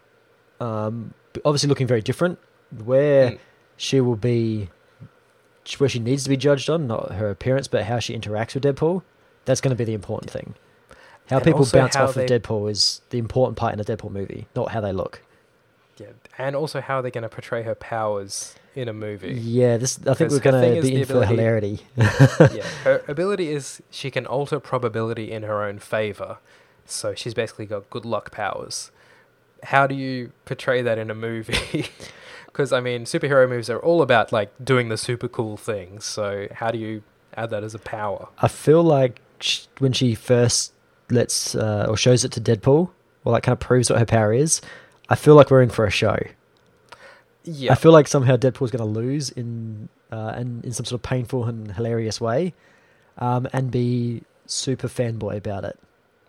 [SPEAKER 2] um, b- obviously looking very different. Where
[SPEAKER 1] Mm.
[SPEAKER 2] she will be, where she needs to be judged on, not her appearance, but how she interacts with Deadpool. That's going to be the important thing. How
[SPEAKER 1] And
[SPEAKER 2] people
[SPEAKER 1] also
[SPEAKER 2] bounce
[SPEAKER 1] how
[SPEAKER 2] off
[SPEAKER 1] they-
[SPEAKER 2] of Deadpool is the important part in a Deadpool movie, not how they look.
[SPEAKER 1] Yeah, and also how they're going to portray her powers in a movie.
[SPEAKER 2] Yeah, this I think
[SPEAKER 1] Because
[SPEAKER 2] we're
[SPEAKER 1] her
[SPEAKER 2] going
[SPEAKER 1] thing
[SPEAKER 2] to
[SPEAKER 1] is
[SPEAKER 2] be
[SPEAKER 1] the
[SPEAKER 2] in for
[SPEAKER 1] ability-
[SPEAKER 2] hilarity.
[SPEAKER 1] Yeah, her ability is she can alter probability in her own favor. So she's basically got good luck powers. How do you portray that in a movie? Because, I mean, superhero movies are all about, like, doing the super cool things. So how do you add that as a power?
[SPEAKER 2] I feel like sh- when she first lets uh, or shows it to Deadpool, or like kind of proves what her power is, I feel like we're in for a show.
[SPEAKER 1] Yeah.
[SPEAKER 2] I feel like somehow Deadpool's going to lose in uh, in in some sort of painful and hilarious way, um, and be super fanboy about it.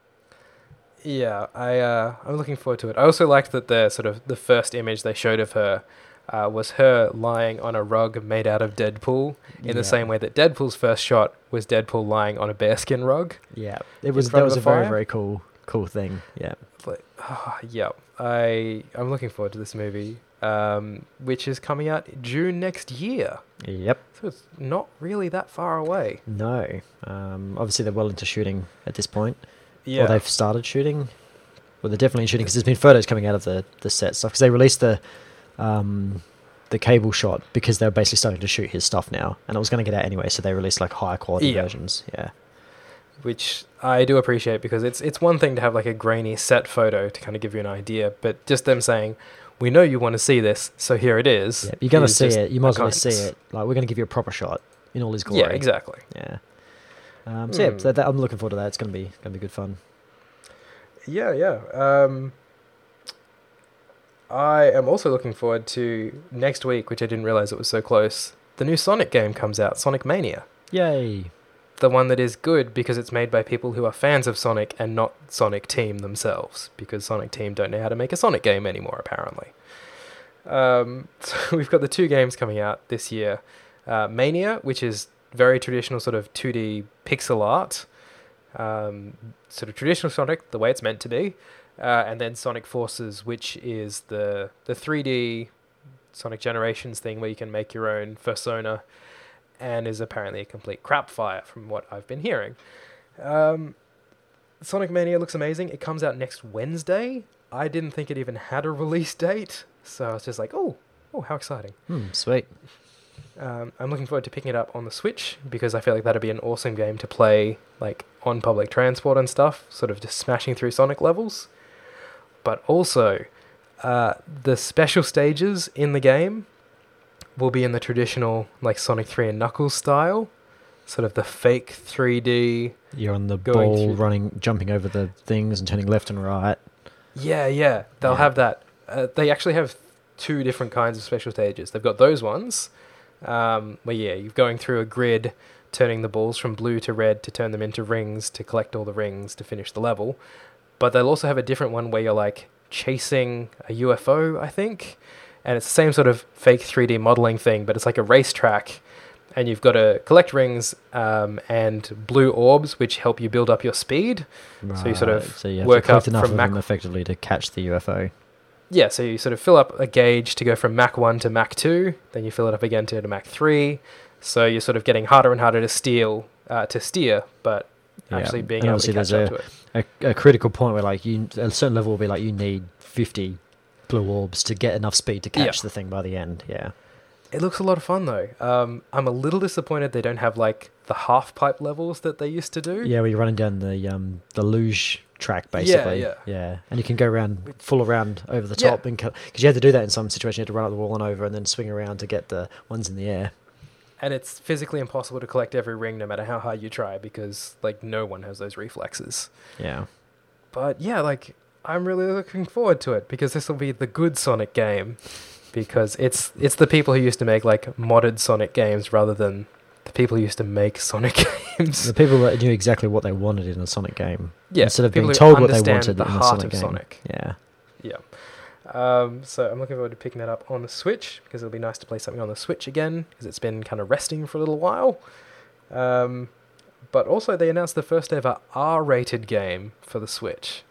[SPEAKER 1] Yeah, I uh, I'm looking forward to it. I also liked that the sort of the first image they showed of her uh, was her lying on a rug made out of Deadpool, in
[SPEAKER 2] Yeah.
[SPEAKER 1] the same way that Deadpool's first shot was Deadpool lying on a bearskin rug.
[SPEAKER 2] Yeah, it was
[SPEAKER 1] front
[SPEAKER 2] that
[SPEAKER 1] of
[SPEAKER 2] was
[SPEAKER 1] the
[SPEAKER 2] a very
[SPEAKER 1] fire?
[SPEAKER 2] very cool cool thing. Yeah,
[SPEAKER 1] It's like, ah, yeah, I I'm looking forward to this movie, um, which is coming out June next year.
[SPEAKER 2] yep.
[SPEAKER 1] So it's not really that far away.
[SPEAKER 2] No, um, obviously they're well into shooting at this point.
[SPEAKER 1] Yeah,
[SPEAKER 2] Or they've started shooting. Well, they're definitely shooting because there's been photos coming out of the, the set stuff. Because they released the um, the Cable shot because they were basically starting to shoot his stuff now, and it was going to get out anyway. So they released like higher quality
[SPEAKER 1] Yeah.
[SPEAKER 2] versions. Yeah,
[SPEAKER 1] which I do appreciate because it's it's one thing to have like a grainy set photo to kind of give you an idea, but just them saying, "We know you want to see this, so here it is."
[SPEAKER 2] yeah. You're going to
[SPEAKER 1] is
[SPEAKER 2] see
[SPEAKER 1] just
[SPEAKER 2] it. You might as
[SPEAKER 1] a
[SPEAKER 2] well see
[SPEAKER 1] kindness.
[SPEAKER 2] it. Like we're going to give you a proper shot in all his glory.
[SPEAKER 1] Yeah, exactly.
[SPEAKER 2] Yeah. Um, so yeah,
[SPEAKER 1] Hmm.
[SPEAKER 2] so that, I'm looking forward to that. It's going to be going to be good fun.
[SPEAKER 1] Yeah, yeah. Um, I am also looking forward to next week, which I didn't realize it was so close. The new Sonic game comes out, Sonic Mania.
[SPEAKER 2] Yay.
[SPEAKER 1] The one that is good because it's made by people who are fans of Sonic and not Sonic Team themselves, because Sonic Team don't know how to make a Sonic game anymore, apparently. Um, so we've got the two games coming out this year. Uh, Mania, which is very traditional sort of two D pixel art, um, sort of traditional Sonic, the way it's meant to be. Uh, and then Sonic Forces, which is the the three D Sonic Generations thing where you can make your own persona, and is apparently a complete crap fire from what I've been hearing. Um, Sonic Mania looks amazing. It comes out next Wednesday. I didn't think it even had a release date, so I was just like, oh, oh, how exciting.
[SPEAKER 2] Hmm, sweet.
[SPEAKER 1] Um, I'm looking forward to picking it up on the Switch because I feel like that'd be an awesome game to play like on public transport and stuff, sort of just smashing through Sonic levels. But also, uh, the special stages in the game will be in the traditional like Sonic three and Knuckles style, sort of the fake three D.
[SPEAKER 2] You're on the
[SPEAKER 1] going
[SPEAKER 2] ball,
[SPEAKER 1] through-
[SPEAKER 2] running, jumping over the things and turning left and right.
[SPEAKER 1] Yeah, yeah, they'll
[SPEAKER 2] Yeah.
[SPEAKER 1] have that. Uh, they actually have two different kinds of special stages. They've got those ones, um, where yeah, you're going through a grid, turning the balls from blue to red to turn them into rings to collect all the rings to finish the level. But they'll also have a different one where you're like chasing a U F O, I think, and it's the same sort of fake three D modeling thing, but it's like a racetrack, and you've got to collect rings um, and blue orbs, which help you build up your speed. So you sort of
[SPEAKER 2] Right, so you have
[SPEAKER 1] work
[SPEAKER 2] to collect
[SPEAKER 1] up
[SPEAKER 2] enough
[SPEAKER 1] from
[SPEAKER 2] of
[SPEAKER 1] Mach-
[SPEAKER 2] them effectively to catch the U F O.
[SPEAKER 1] Yeah, so you sort of fill up a gauge to go from Mach one to Mach two, then you fill it up again to, to Mach three. So you're sort of getting harder and harder to steal, uh, to steer, but
[SPEAKER 2] Yeah,
[SPEAKER 1] actually being
[SPEAKER 2] and
[SPEAKER 1] able to
[SPEAKER 2] obviously
[SPEAKER 1] catch
[SPEAKER 2] there's
[SPEAKER 1] up to it.
[SPEAKER 2] A, a critical point where like you, a certain level will be like you need fifty blue orbs to get enough speed to catch
[SPEAKER 1] Yeah.
[SPEAKER 2] the thing by the end. Yeah.
[SPEAKER 1] It looks a lot of fun though. Um, I'm a little disappointed they don't have like the half pipe levels that they used to do.
[SPEAKER 2] Yeah, where you're running down the um the luge track basically.
[SPEAKER 1] yeah.
[SPEAKER 2] Yeah, and you can go around full around over the
[SPEAKER 1] Yeah.
[SPEAKER 2] top, and because you had to do that in some situations, you had to run up the wall and over, and then swing around to get the ones in the air.
[SPEAKER 1] And it's physically impossible to collect every ring no matter how hard you try because like no one has those reflexes.
[SPEAKER 2] Yeah.
[SPEAKER 1] But yeah, like I'm really looking forward to it because this will be the good Sonic game because it's it's the people who used to make like modded Sonic games rather than the people who used to make Sonic games.
[SPEAKER 2] The people that knew exactly what they wanted in a Sonic game,
[SPEAKER 1] Yeah,
[SPEAKER 2] instead of
[SPEAKER 1] people
[SPEAKER 2] being
[SPEAKER 1] who
[SPEAKER 2] told what they
[SPEAKER 1] understand
[SPEAKER 2] wanted
[SPEAKER 1] the
[SPEAKER 2] in a
[SPEAKER 1] heart
[SPEAKER 2] Sonic
[SPEAKER 1] of
[SPEAKER 2] game.
[SPEAKER 1] Sonic.
[SPEAKER 2] Yeah.
[SPEAKER 1] Yeah. Um, so I'm looking forward to picking that up on the Switch because it'll be nice to play something on the Switch again because it's been kind of resting for a little while. Um, but also they announced the first ever R-rated game for the Switch,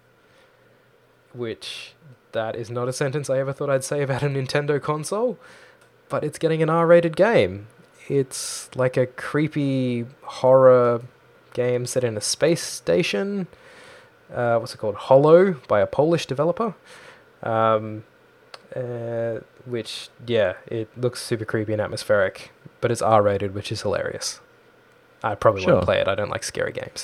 [SPEAKER 1] which that is not a sentence I ever thought I'd say about a Nintendo console, but it's getting an R-rated game. It's like a creepy horror game set in a space station. Uh, what's it called? Hollow by a Polish developer. Um, uh, which, yeah, it looks super creepy and atmospheric, but it's R-rated, which is hilarious. I probably
[SPEAKER 2] Sure.
[SPEAKER 1] won't play it. I don't like scary games.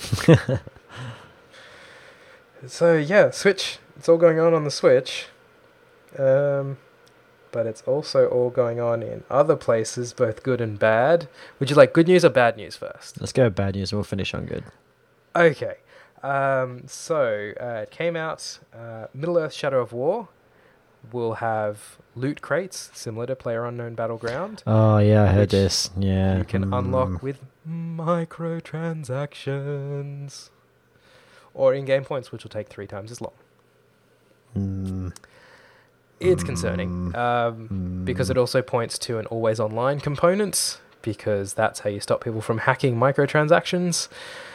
[SPEAKER 1] So, yeah, Switch. It's all going on on the Switch. Um, but it's also all going on in other places, both good and bad. Would you like good news or bad news first?
[SPEAKER 2] Let's go with bad news and we'll finish on good.
[SPEAKER 1] Okay. Um, so, uh, it came out, uh, Middle-earth Shadow of War will have loot crates, similar to PlayerUnknown Battleground.
[SPEAKER 2] Oh yeah, I heard
[SPEAKER 1] Which
[SPEAKER 2] this. Yeah.
[SPEAKER 1] You can
[SPEAKER 2] mm.
[SPEAKER 1] unlock with microtransactions. Or in-game points, which will take three times as long.
[SPEAKER 2] Mm.
[SPEAKER 1] It's concerning, um,
[SPEAKER 2] Mm.
[SPEAKER 1] because it also points to an always-online component, because that's how you stop people from hacking microtransactions.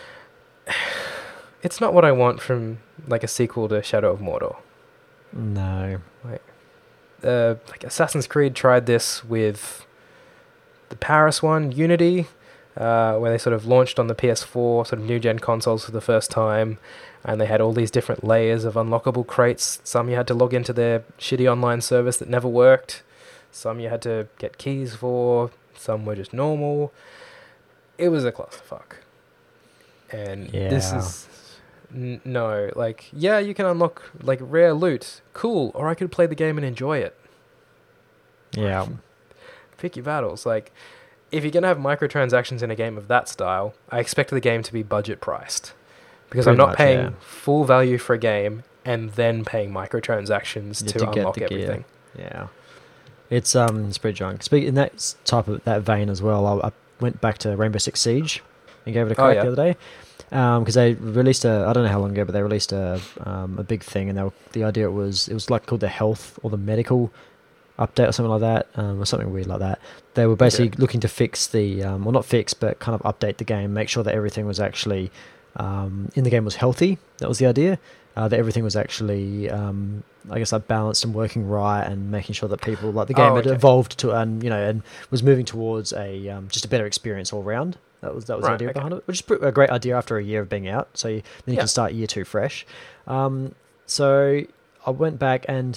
[SPEAKER 1] It's not what I want from like a sequel to Shadow of Mordor.
[SPEAKER 2] No.
[SPEAKER 1] Uh, like Assassin's Creed tried this with the Paris one, Unity, uh, where they sort of launched on the P S four, sort of new-gen consoles for the first time, and they had all these different layers of unlockable crates. Some you had to log into their shitty online service that never worked. Some you had to get keys for. Some were just normal. It was a clusterfuck. And this
[SPEAKER 2] Yeah.
[SPEAKER 1] is... N- no, like, yeah, you can unlock, like, rare loot. Cool. Or I could play the game and enjoy it.
[SPEAKER 2] Yeah.
[SPEAKER 1] Pick your battles. Like, if you're going to have microtransactions in a game of that style, I expect the game to be budget priced. Because I'm
[SPEAKER 2] Pretty
[SPEAKER 1] not
[SPEAKER 2] much,
[SPEAKER 1] paying
[SPEAKER 2] yeah.
[SPEAKER 1] full value for a game and then paying microtransactions
[SPEAKER 2] Yeah,
[SPEAKER 1] to,
[SPEAKER 2] to get
[SPEAKER 1] unlock
[SPEAKER 2] the gear.
[SPEAKER 1] everything.
[SPEAKER 2] Yeah, it's um, it's pretty drunk. Speaking in that s- type of that vein as well, I, I went back to Rainbow Six Siege and gave it a
[SPEAKER 1] Oh,
[SPEAKER 2] crack
[SPEAKER 1] yeah.
[SPEAKER 2] the other day. Because they released a, I don't know how long ago, but they released a um, a big thing, and they were, the idea was it was like called the health or the medical update or something like that, um, or something weird like that. They were basically
[SPEAKER 1] Okay.
[SPEAKER 2] looking to fix the, um, well not fix, but kind of update the game, make sure that everything was actually um, in the game was healthy. That was the idea. Uh, that everything was actually, um, I guess, like balanced and working right, and making sure that people like the game
[SPEAKER 1] Oh,
[SPEAKER 2] had
[SPEAKER 1] okay.
[SPEAKER 2] evolved to, and you know, and was moving towards a um, just a better experience all round. That was that was
[SPEAKER 1] Right,
[SPEAKER 2] the idea
[SPEAKER 1] okay.
[SPEAKER 2] behind it, which is pr- a great idea after a year of being out. So you, then you
[SPEAKER 1] Yeah.
[SPEAKER 2] can start year two fresh. Um, so I went back, and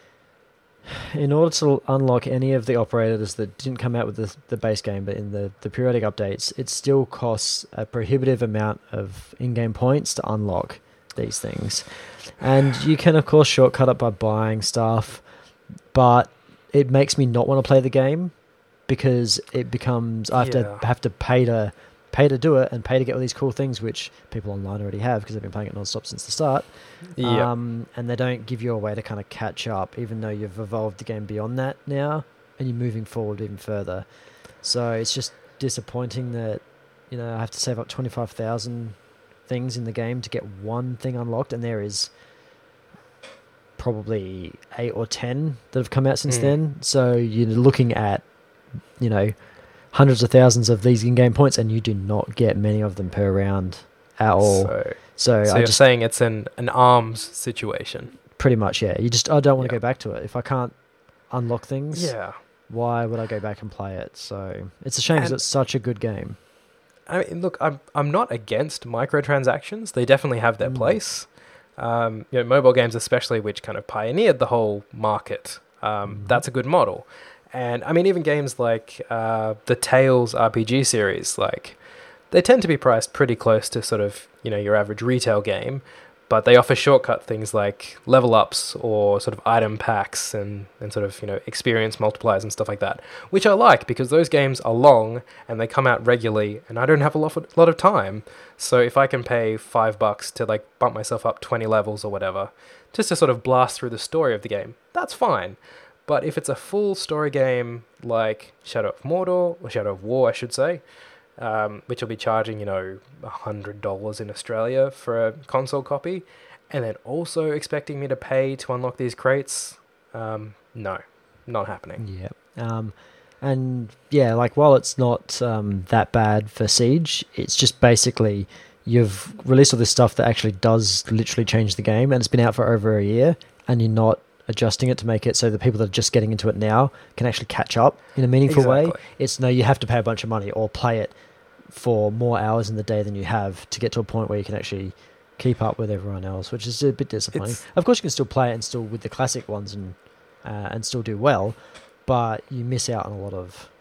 [SPEAKER 2] in order to unlock any of the operators that didn't come out with the, the base game, but in the, the periodic updates, it still costs a prohibitive amount of in-game points to unlock these things. And you can, of course, shortcut it by buying stuff, but it makes me not want to play the game because it becomes I have
[SPEAKER 1] Yeah.
[SPEAKER 2] to have to pay to pay to do it and pay to get all these cool things, which people online already have because they've been playing it non-stop since the start.
[SPEAKER 1] Yeah.
[SPEAKER 2] Um, and they don't give you a way to kind of catch up, even though you've evolved the game beyond that now, and you're moving forward even further. So it's just disappointing that, you know, I have to save up twenty-five thousand things in the game to get one thing unlocked, and there is probably eight or ten that have come out since
[SPEAKER 1] Mm.
[SPEAKER 2] then. So you're looking at, you know, hundreds of thousands of these in-game points, and you do not get many of them per round at all.
[SPEAKER 1] So,
[SPEAKER 2] So,
[SPEAKER 1] so
[SPEAKER 2] I
[SPEAKER 1] you're
[SPEAKER 2] just
[SPEAKER 1] saying it's an, an arms situation.
[SPEAKER 2] pretty much, yeah. You just I don't want to
[SPEAKER 1] Yeah.
[SPEAKER 2] go back to it if I can't unlock things.
[SPEAKER 1] Yeah.
[SPEAKER 2] Why would I go back and play it? So it's a shame because
[SPEAKER 1] And-
[SPEAKER 2] it's such a good game.
[SPEAKER 1] I mean, look, I'm I'm not against microtransactions. They definitely have their
[SPEAKER 2] Mm.
[SPEAKER 1] place. Um, you know, mobile games especially, which kind of pioneered the whole market. Um,
[SPEAKER 2] Mhm.
[SPEAKER 1] That's a good model. And I mean, even games like uh, the Tales R P G series, like they tend to be priced pretty close to sort of, you know, your average retail game, but they offer shortcut things like level ups or sort of item packs and, and sort of, you know, experience multipliers and stuff like that, which I like because those games are long and they come out regularly and I don't have a lot of, lot of time. So if I can pay five bucks to like bump myself up twenty levels or whatever, just to sort of blast through the story of the game, that's fine. But if it's a full story game like Shadow of Mordor, or Shadow of War, I should say, um, which will be charging, you know, one hundred dollars in Australia for a console copy, and then also expecting me to pay to unlock these crates, um, no, not happening.
[SPEAKER 2] Yeah. Um, and yeah, like while it's not um, that bad for Siege, it's just basically you've released all this stuff that actually does literally change the game, and it's been out for over a year, and you're not adjusting it to make it so the people that are just getting into it now can actually catch up in a meaningful way.
[SPEAKER 1] Exactly.
[SPEAKER 2] It's no, you have to pay a bunch of money or play it for more hours in the day than you have to get to a point where you can actually keep up with everyone else, which is a bit disappointing.
[SPEAKER 1] It's-
[SPEAKER 2] Of course, you can still play it and still with the classic ones and uh, and still do well, but you miss out on a lot of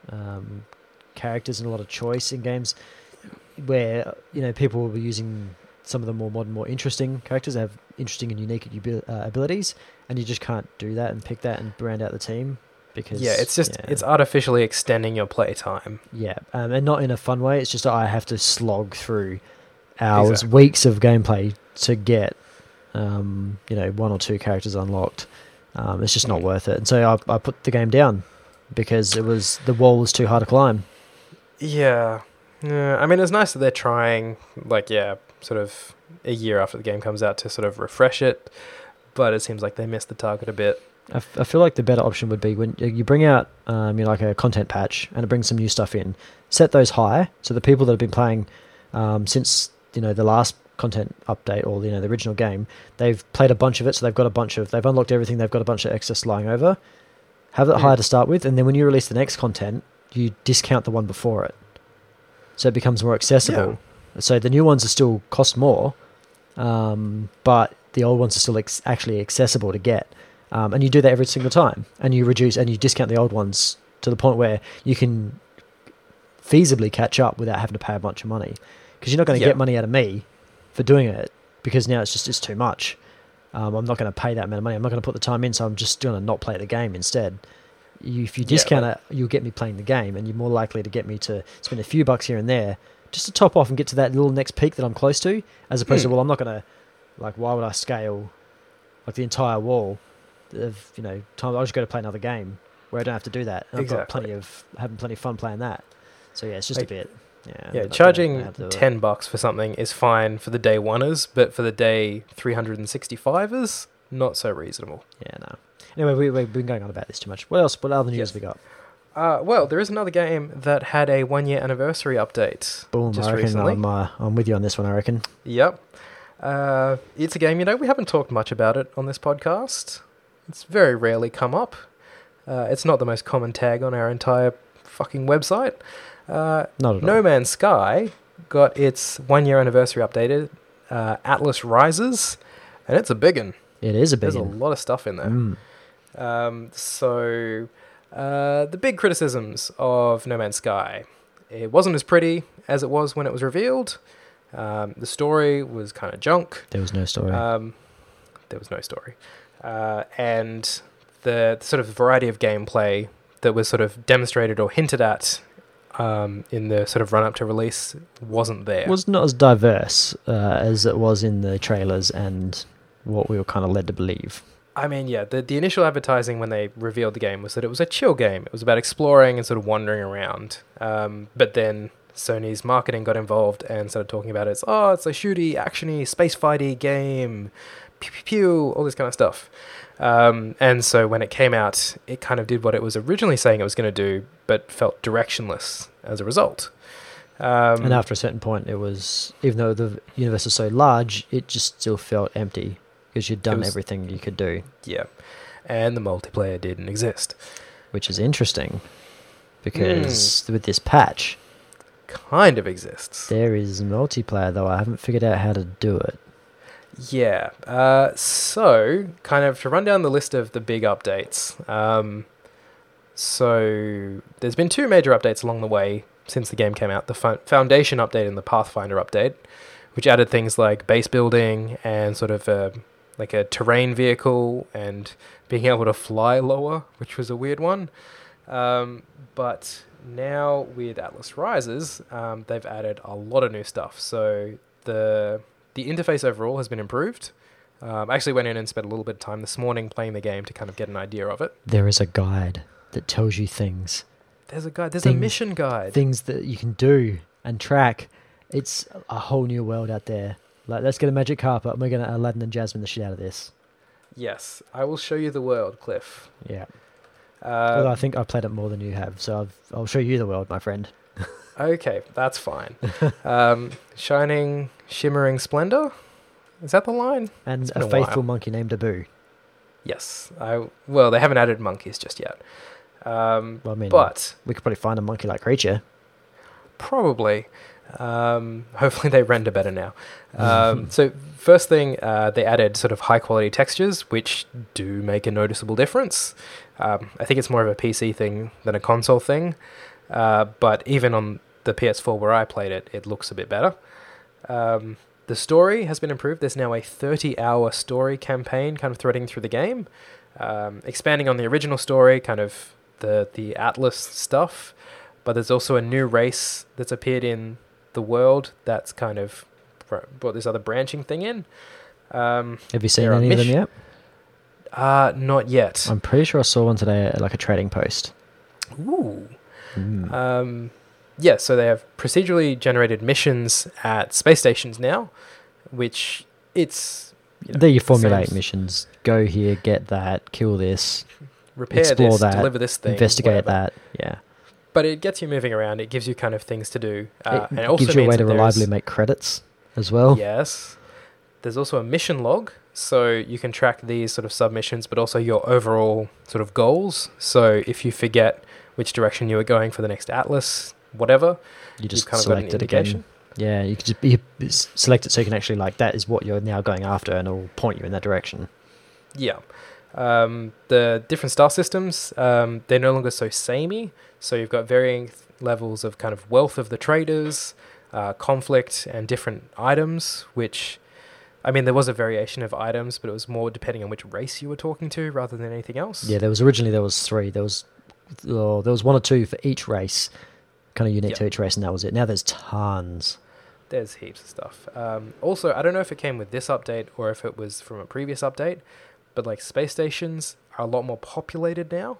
[SPEAKER 2] um, characters and a lot of choice in games where, you know, people will be using some of the more modern, more interesting characters that have interesting and unique abi- uh, abilities, and you just can't do that and pick that and brand out the team because
[SPEAKER 1] Yeah, it's just
[SPEAKER 2] yeah.
[SPEAKER 1] it's artificially extending your playtime.
[SPEAKER 2] Yeah, um, and not in a fun way. It's just that I have to slog through hours,
[SPEAKER 1] Exactly.
[SPEAKER 2] weeks of gameplay to get, um, you know, one or two characters unlocked. Um, it's just not
[SPEAKER 1] Mm.
[SPEAKER 2] worth it. And so I, I put the game down because it was the wall was too hard to climb.
[SPEAKER 1] Yeah. Yeah, I mean, it's nice that they're trying, like, yeah, sort of a year after the game comes out to sort of refresh it, but it seems like they missed the target a bit.
[SPEAKER 2] I, f- I feel like the better option would be when you bring out, um, you know, like a content patch and it brings some new stuff in. Set those high so the people that have been playing um, since, you know, the last content update or, you know, the original game, they've played a bunch of it, so they've got a bunch of, they've unlocked everything, they've got a bunch of excess lying over. Have it
[SPEAKER 1] Mm.
[SPEAKER 2] higher to start with, and then when you release the next content, you discount the one before it, so it becomes more accessible. So the new ones are still cost more, um, but the old ones are still ex- actually accessible to get. Um, and you do that every single time, and you reduce and you discount the old ones to the point where you can feasibly catch up without having to pay a bunch of money, because you're not going to
[SPEAKER 1] Yeah.
[SPEAKER 2] get money out of me for doing it, because now it's just it's too much. Um, I'm not going to pay that amount of money. I'm not going to put the time in, so I'm just going to not play the game instead. You, if you
[SPEAKER 1] Yeah,
[SPEAKER 2] discount
[SPEAKER 1] like-
[SPEAKER 2] it, you'll get me playing the game, and you're more likely to get me to spend a few bucks here and there just to top off and get to that little next peak that I'm close to, as opposed to,
[SPEAKER 1] Hmm.
[SPEAKER 2] well, I'm not going to, like, why would I scale like the entire wall of, you know, time. I'll just go to play another game where I don't have to do that. And
[SPEAKER 1] Exactly.
[SPEAKER 2] I've got plenty of having plenty of fun playing that. So yeah, it's just
[SPEAKER 1] Like,
[SPEAKER 2] a bit. Yeah,
[SPEAKER 1] Yeah,
[SPEAKER 2] I don't know
[SPEAKER 1] charging
[SPEAKER 2] how to do it.
[SPEAKER 1] ten bucks for something is fine for the day oneers, but for the day three hundred sixty-fivers, not so reasonable.
[SPEAKER 2] Yeah, no. Anyway, we, we've been going on about this too much. What else? What other news
[SPEAKER 1] Yes.
[SPEAKER 2] we got?
[SPEAKER 1] Uh, well, there is another game that had a one-year anniversary update.
[SPEAKER 2] Boom!
[SPEAKER 1] just
[SPEAKER 2] I reckon
[SPEAKER 1] recently.
[SPEAKER 2] I'm, uh, I'm with you on this one. I reckon.
[SPEAKER 1] Yep. Uh, it's a game, you know, we haven't talked much about it on this podcast. It's very rarely come up. Uh, it's not the most common tag on our entire fucking website. Uh,
[SPEAKER 2] Not at
[SPEAKER 1] No
[SPEAKER 2] all.
[SPEAKER 1] Man's Sky got its one-year anniversary updated, uh, Atlas Rises, and it's a big one.
[SPEAKER 2] It is a big
[SPEAKER 1] There's a
[SPEAKER 2] one.
[SPEAKER 1] lot of stuff in there.
[SPEAKER 2] Mm.
[SPEAKER 1] Um, so, uh, the big criticisms of No Man's Sky. It wasn't as pretty as it was when it was revealed. Um, the story was kind of junk.
[SPEAKER 2] There was no story.
[SPEAKER 1] Um, there was no story. Uh, and the, the sort of variety of gameplay that was sort of demonstrated or hinted at um, in the sort of run-up to release wasn't there.
[SPEAKER 2] It was not as diverse uh, as it was in the trailers and what we were kind of led to believe.
[SPEAKER 1] I mean, yeah, the, the initial advertising when they revealed the game was that it was a chill game. It was about exploring and sort of wandering around. Um, but then Sony's marketing got involved and started talking about it. It's, oh, it's a shooty, actiony, space fighty game, pew pew pew, all this kind of stuff. Um, and so when it came out, it kind of did what it was originally saying it was going to do, but felt directionless as a result. Um,
[SPEAKER 2] And after a certain point, it was, even though the universe was so large, it just still felt empty because you'd done
[SPEAKER 1] was-
[SPEAKER 2] everything you could do,
[SPEAKER 1] yeah, and the multiplayer didn't exist.
[SPEAKER 2] which is interesting because with this patch,
[SPEAKER 1] Kind of exists.
[SPEAKER 2] there is multiplayer, though I haven't figured out how to do it.
[SPEAKER 1] Yeah. Uh, so, kind of to run down the list of the big updates. Um, so, there's been two major updates along the way since the game came out. The fo- Foundation update and the Pathfinder update, which added things like base building and sort of a, like a terrain vehicle and being able to fly lower, which was a weird one. Um, but now with Atlas Rises, um, they've added a lot of new stuff. So, the... The interface overall has been improved. Um, I actually went in and spent a little bit of time this morning playing the game to kind of get an idea of it.
[SPEAKER 2] There is a guide that tells you things,
[SPEAKER 1] There's a guide. There's
[SPEAKER 2] Things-
[SPEAKER 1] a mission guide.
[SPEAKER 2] things that you can do and track. It's a whole new world out there. Like, let's get a magic carpet and we're going to Aladdin and Jasmine the shit out of this.
[SPEAKER 1] Yes, I will show you the world, Cliff.
[SPEAKER 2] Yeah.
[SPEAKER 1] Um,
[SPEAKER 2] Although I think I've played it more than you have, so I've, I'll show you the world, my friend.
[SPEAKER 1] okay, that's fine. um, shining, shimmering splendor. Is that the line?
[SPEAKER 2] And
[SPEAKER 1] been
[SPEAKER 2] a
[SPEAKER 1] a
[SPEAKER 2] faithful
[SPEAKER 1] while.
[SPEAKER 2] monkey named Abu.
[SPEAKER 1] Yes. I well, they haven't added monkeys just yet. Um,
[SPEAKER 2] Well, I mean,
[SPEAKER 1] but
[SPEAKER 2] we could probably find a monkey-like creature.
[SPEAKER 1] probably. Um, hopefully they render better now. Um, so first thing, uh, they added sort of high quality textures, which do make a noticeable difference. Um, I think it's more of a P C thing than a console thing. Uh, but even on the P S four where I played it, it looks a bit better. Um, the story has been improved. There's now a thirty hour story campaign kind of threading through the game, um, expanding on the original story, kind of the, the Atlas stuff. But there's also a new race that's appeared in the world that's kind of brought this other branching thing in. Um,
[SPEAKER 2] Have you seen
[SPEAKER 1] There are
[SPEAKER 2] any of them
[SPEAKER 1] mission-
[SPEAKER 2] yet?
[SPEAKER 1] uh, not yet.
[SPEAKER 2] I'm pretty sure I saw one today at like a trading post.
[SPEAKER 1] Ooh.
[SPEAKER 2] Mm.
[SPEAKER 1] Um, yeah, so they have procedurally generated missions at space stations now, which it's... You know,
[SPEAKER 2] there you formulate
[SPEAKER 1] sounds-
[SPEAKER 2] missions. Go here, get that, kill this,
[SPEAKER 1] repair
[SPEAKER 2] explore
[SPEAKER 1] this,
[SPEAKER 2] that,
[SPEAKER 1] deliver this thing,
[SPEAKER 2] investigate
[SPEAKER 1] whatever.
[SPEAKER 2] that. Yeah.
[SPEAKER 1] But it gets you moving around. It gives you kind of things to do. Uh,
[SPEAKER 2] it
[SPEAKER 1] and it also
[SPEAKER 2] gives you a
[SPEAKER 1] means
[SPEAKER 2] way
[SPEAKER 1] that
[SPEAKER 2] to
[SPEAKER 1] there's-
[SPEAKER 2] reliably make credits as well.
[SPEAKER 1] Yes. There's also a mission log, so you can track these sort of submissions, but also your overall sort of goals. So if you forget which direction you were going for the next Atlas, whatever,
[SPEAKER 2] You just
[SPEAKER 1] you've kind of got an
[SPEAKER 2] select it
[SPEAKER 1] indication.
[SPEAKER 2] again. Yeah, you could just you s- select it so you can actually like that is what you're now going after, and it'll point you in that direction.
[SPEAKER 1] Yeah. Um, the different star systems, um, they're no longer so samey. So you've got varying th- levels of kind of wealth of the traders, uh, conflict, and different items, which, I mean, there was a variation of items, but it was more depending on which race you were talking to rather than anything else.
[SPEAKER 2] Yeah, there was originally there was three. There was oh, there was one or two for each race, kind of unique
[SPEAKER 1] Yep.
[SPEAKER 2] to each race, and that was it. Now there's tons.
[SPEAKER 1] There's heaps of stuff. Um, also, I don't know if it came with this update or if it was from a previous update, but like space stations are a lot more populated now.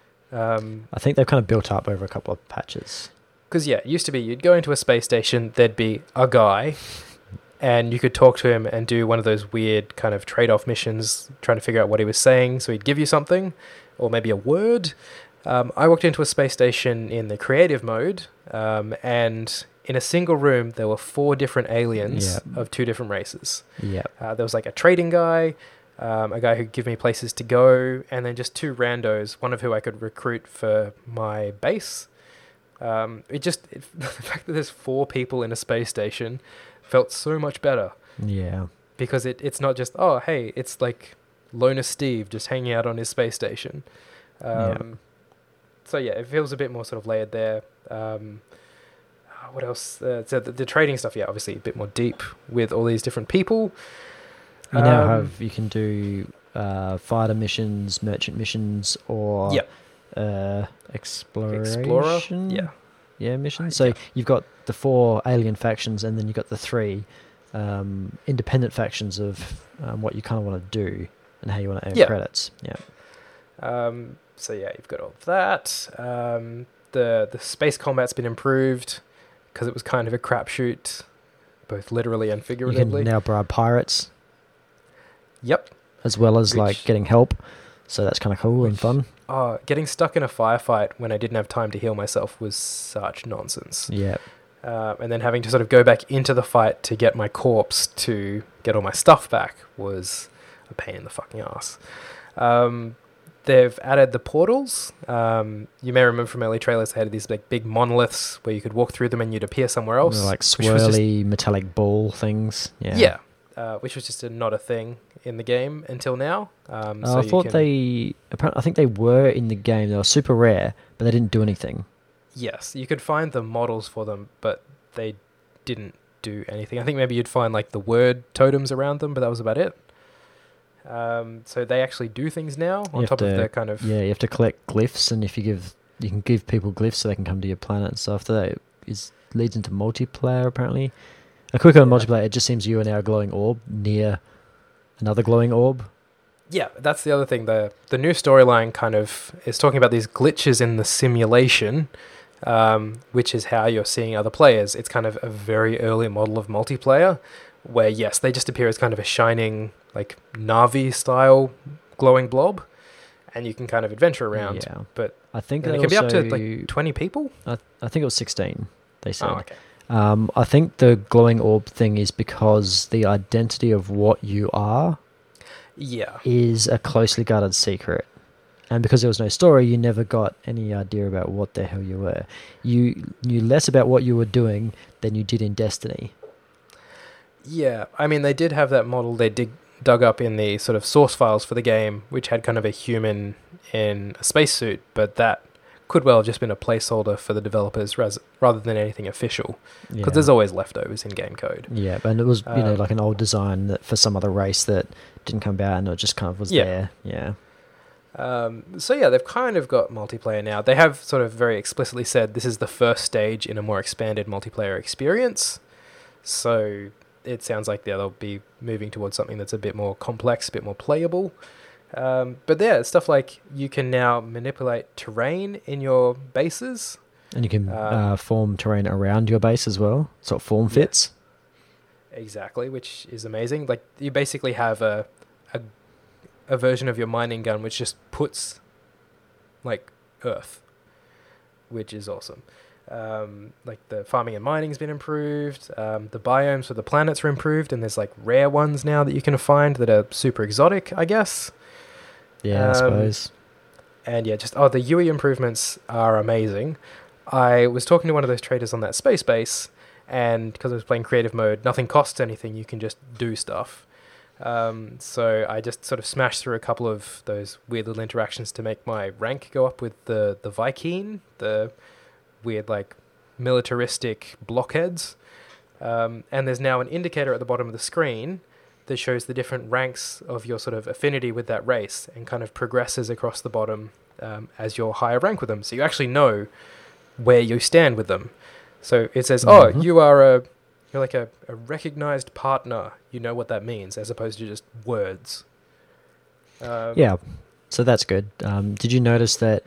[SPEAKER 1] Um,
[SPEAKER 2] I think they've kind of built up over a couple of patches.
[SPEAKER 1] Because, yeah, it used to be you'd go into a space station, there'd be a guy, and you could talk to him and do one of those weird kind of trade-off missions, trying to figure out what he was saying. So he'd give you something, or maybe a word. Um, I walked into a space station in the creative mode, um, and in a single room, there were four different aliens
[SPEAKER 2] Yep.
[SPEAKER 1] of two different races.
[SPEAKER 2] Yeah.
[SPEAKER 1] Uh, there was like a trading guy, um, a guy who'd give me places to go, and then just two randos, one of who I could recruit for my base. Um, it just, it, the fact that there's four people in a space station felt so much better.
[SPEAKER 2] Yeah.
[SPEAKER 1] Because it, it's not just, oh, hey, it's like Loner Steve just hanging out on his space station. Um,
[SPEAKER 2] Yeah.
[SPEAKER 1] So yeah, it feels a bit more sort of layered there. Um, what else? Uh, so the, the trading stuff, yeah, obviously a bit more deep with all these different people.
[SPEAKER 2] You now
[SPEAKER 1] Um,
[SPEAKER 2] have, you can do uh, fighter missions, merchant missions, or
[SPEAKER 1] Yep.
[SPEAKER 2] uh, exploration.
[SPEAKER 1] Explorer, yeah.
[SPEAKER 2] Yeah, missions.
[SPEAKER 1] Uh,
[SPEAKER 2] So
[SPEAKER 1] yeah.
[SPEAKER 2] you've got the four alien factions, and then you've got the three um, independent factions of um, what you kind of want to do and how you want to earn
[SPEAKER 1] Yeah.
[SPEAKER 2] credits. Yeah.
[SPEAKER 1] Um, so yeah, you've got all of that. Um, the the space combat's been improved because it was kind of a crapshoot, both literally and
[SPEAKER 2] You
[SPEAKER 1] figuratively.
[SPEAKER 2] can now bribe pirates
[SPEAKER 1] Yep.
[SPEAKER 2] as well as like
[SPEAKER 1] Which-
[SPEAKER 2] getting help. So that's kind of cool and
[SPEAKER 1] Which-
[SPEAKER 2] fun.
[SPEAKER 1] Oh, getting stuck in a firefight when I didn't have time to heal myself was such nonsense.
[SPEAKER 2] Yeah.
[SPEAKER 1] Uh, and then having to sort of go back into the fight to get my corpse to get all my stuff back was a pain in the fucking ass. Um, they've added the portals. Um, you may remember from early trailers they had these like big monoliths where you could walk through them and you'd appear somewhere else.
[SPEAKER 2] They're like
[SPEAKER 1] which was just-
[SPEAKER 2] swirly metallic ball things. Yeah.
[SPEAKER 1] yeah, uh, which was just a, not a thing in the game until now. Um,
[SPEAKER 2] Oh,
[SPEAKER 1] so
[SPEAKER 2] I
[SPEAKER 1] you
[SPEAKER 2] thought
[SPEAKER 1] can-
[SPEAKER 2] they. Apparently, I think they were in the game. They were super rare, but they didn't do anything.
[SPEAKER 1] Yes, you could find the models for them, but they didn't do anything. I think maybe you'd find like the word totems around them, but that was about it. Um, so they actually do things now on
[SPEAKER 2] have
[SPEAKER 1] top of
[SPEAKER 2] to-
[SPEAKER 1] their kind of
[SPEAKER 2] Yeah, you have to collect glyphs, and if you give, you can give people glyphs so they can come to your planet and stuff. That is leads into multiplayer. Apparently, a quick on
[SPEAKER 1] Yeah.
[SPEAKER 2] multiplayer. It just seems you are now a glowing orb near another glowing orb.
[SPEAKER 1] yeah. That's the other thing. the The new storyline kind of is talking about these glitches in the simulation, um, which is how you're seeing other players. It's kind of a very early model of multiplayer, where yes, they just appear as kind of a shining like Navi style glowing blob, and you can kind of adventure around.
[SPEAKER 2] Yeah,
[SPEAKER 1] but
[SPEAKER 2] I think
[SPEAKER 1] and
[SPEAKER 2] they
[SPEAKER 1] it can be up to
[SPEAKER 2] also-
[SPEAKER 1] like twenty people.
[SPEAKER 2] I, I think it was sixteen. They said.
[SPEAKER 1] Oh, okay.
[SPEAKER 2] Um, I think the glowing orb thing is because the identity of what you are
[SPEAKER 1] Yeah.
[SPEAKER 2] is a closely guarded secret. And because there was no story, you never got any idea about what the hell you were. You knew less about what you were doing than you did in Destiny.
[SPEAKER 1] Yeah. I mean, they did have that model they dig, dug up in the sort of source files for the game, which had kind of a human in a spacesuit, but that could well have just been a placeholder for the developers raz- rather than anything official, because
[SPEAKER 2] Yeah.
[SPEAKER 1] there's always leftovers in game code.
[SPEAKER 2] Yeah, and it was, you know,
[SPEAKER 1] Um,
[SPEAKER 2] like an old design that for some other race that didn't come about and it just kind of was
[SPEAKER 1] Yeah.
[SPEAKER 2] there. Yeah.
[SPEAKER 1] Um, so yeah, they've kind of got multiplayer now. They have sort of very explicitly said this is the first stage in a more expanded multiplayer experience. So it sounds like yeah, they'll be moving towards something that's a bit more complex, a bit more playable. Um, but yeah, stuff like you can now manipulate terrain in your bases.
[SPEAKER 2] And you can
[SPEAKER 1] Um,
[SPEAKER 2] uh, form terrain around your base as well, so it form fits.
[SPEAKER 1] Exactly, which is amazing. Like you basically have a a, a version of your mining gun which just puts like earth, which is awesome. Um, like the farming and mining's been improved. Um, the biomes for the planets are improved, and there's like rare ones now that you can find that are super exotic, I guess.
[SPEAKER 2] Yeah, I
[SPEAKER 1] Um,
[SPEAKER 2] suppose.
[SPEAKER 1] And yeah, just oh, the U I improvements are amazing. I was talking to one of those traders on that space base, and because I was playing creative mode, nothing costs anything. You can just do stuff. Um, so I just sort of smashed through a couple of those weird little interactions to make my rank go up with the the Vy'keen, the weird like militaristic blockheads. Um, and there's now an indicator at the bottom of the screen that shows the different ranks of your sort of affinity with that race and kind of progresses across the bottom um, as your higher rank with them. So you actually know where you stand with them. So it says,
[SPEAKER 2] Mhm.
[SPEAKER 1] oh, you are a, you're like a, a recognized partner. You know what that means, as opposed to just words. Um,
[SPEAKER 2] Yeah, so that's good. Um, did you notice that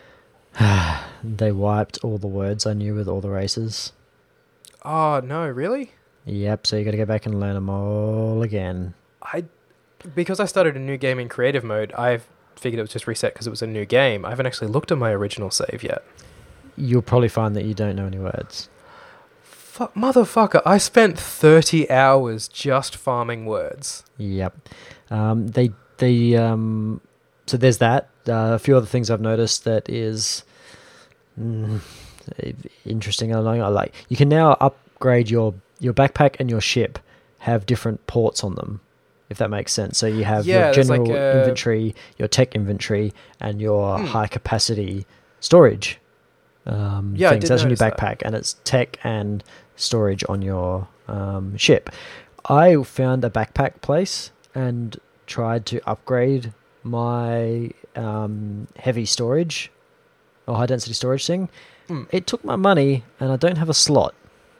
[SPEAKER 2] they wiped all the words I knew with all the races?
[SPEAKER 1] Oh no, really?
[SPEAKER 2] Yep, so you got to go back and learn them all again.
[SPEAKER 1] I because I started a new game in creative mode. I've figured it was just reset because it was a new game. I haven't actually looked at my original save yet.
[SPEAKER 2] You'll probably find that you don't know any words.
[SPEAKER 1] Fuck, motherfucker! I spent thirty hours just farming words.
[SPEAKER 2] Yep. Um, they they um, so there's that. Uh, a few other things I've noticed that is mm, interesting. I don't know. I like you can now upgrade your your backpack and your ship have different ports on them, if that makes sense. So you have
[SPEAKER 1] Yeah,
[SPEAKER 2] your
[SPEAKER 1] there's
[SPEAKER 2] general
[SPEAKER 1] like a-
[SPEAKER 2] inventory, your tech inventory, and your
[SPEAKER 1] Hmm.
[SPEAKER 2] high capacity storage um,
[SPEAKER 1] Yeah, I
[SPEAKER 2] things.
[SPEAKER 1] did
[SPEAKER 2] That's on your
[SPEAKER 1] notice that.
[SPEAKER 2] backpack, and it's tech and storage on your um, ship. I found a backpack place and tried to upgrade my um, heavy storage or high density storage thing.
[SPEAKER 1] Hmm.
[SPEAKER 2] It took my money, and I don't have a slot.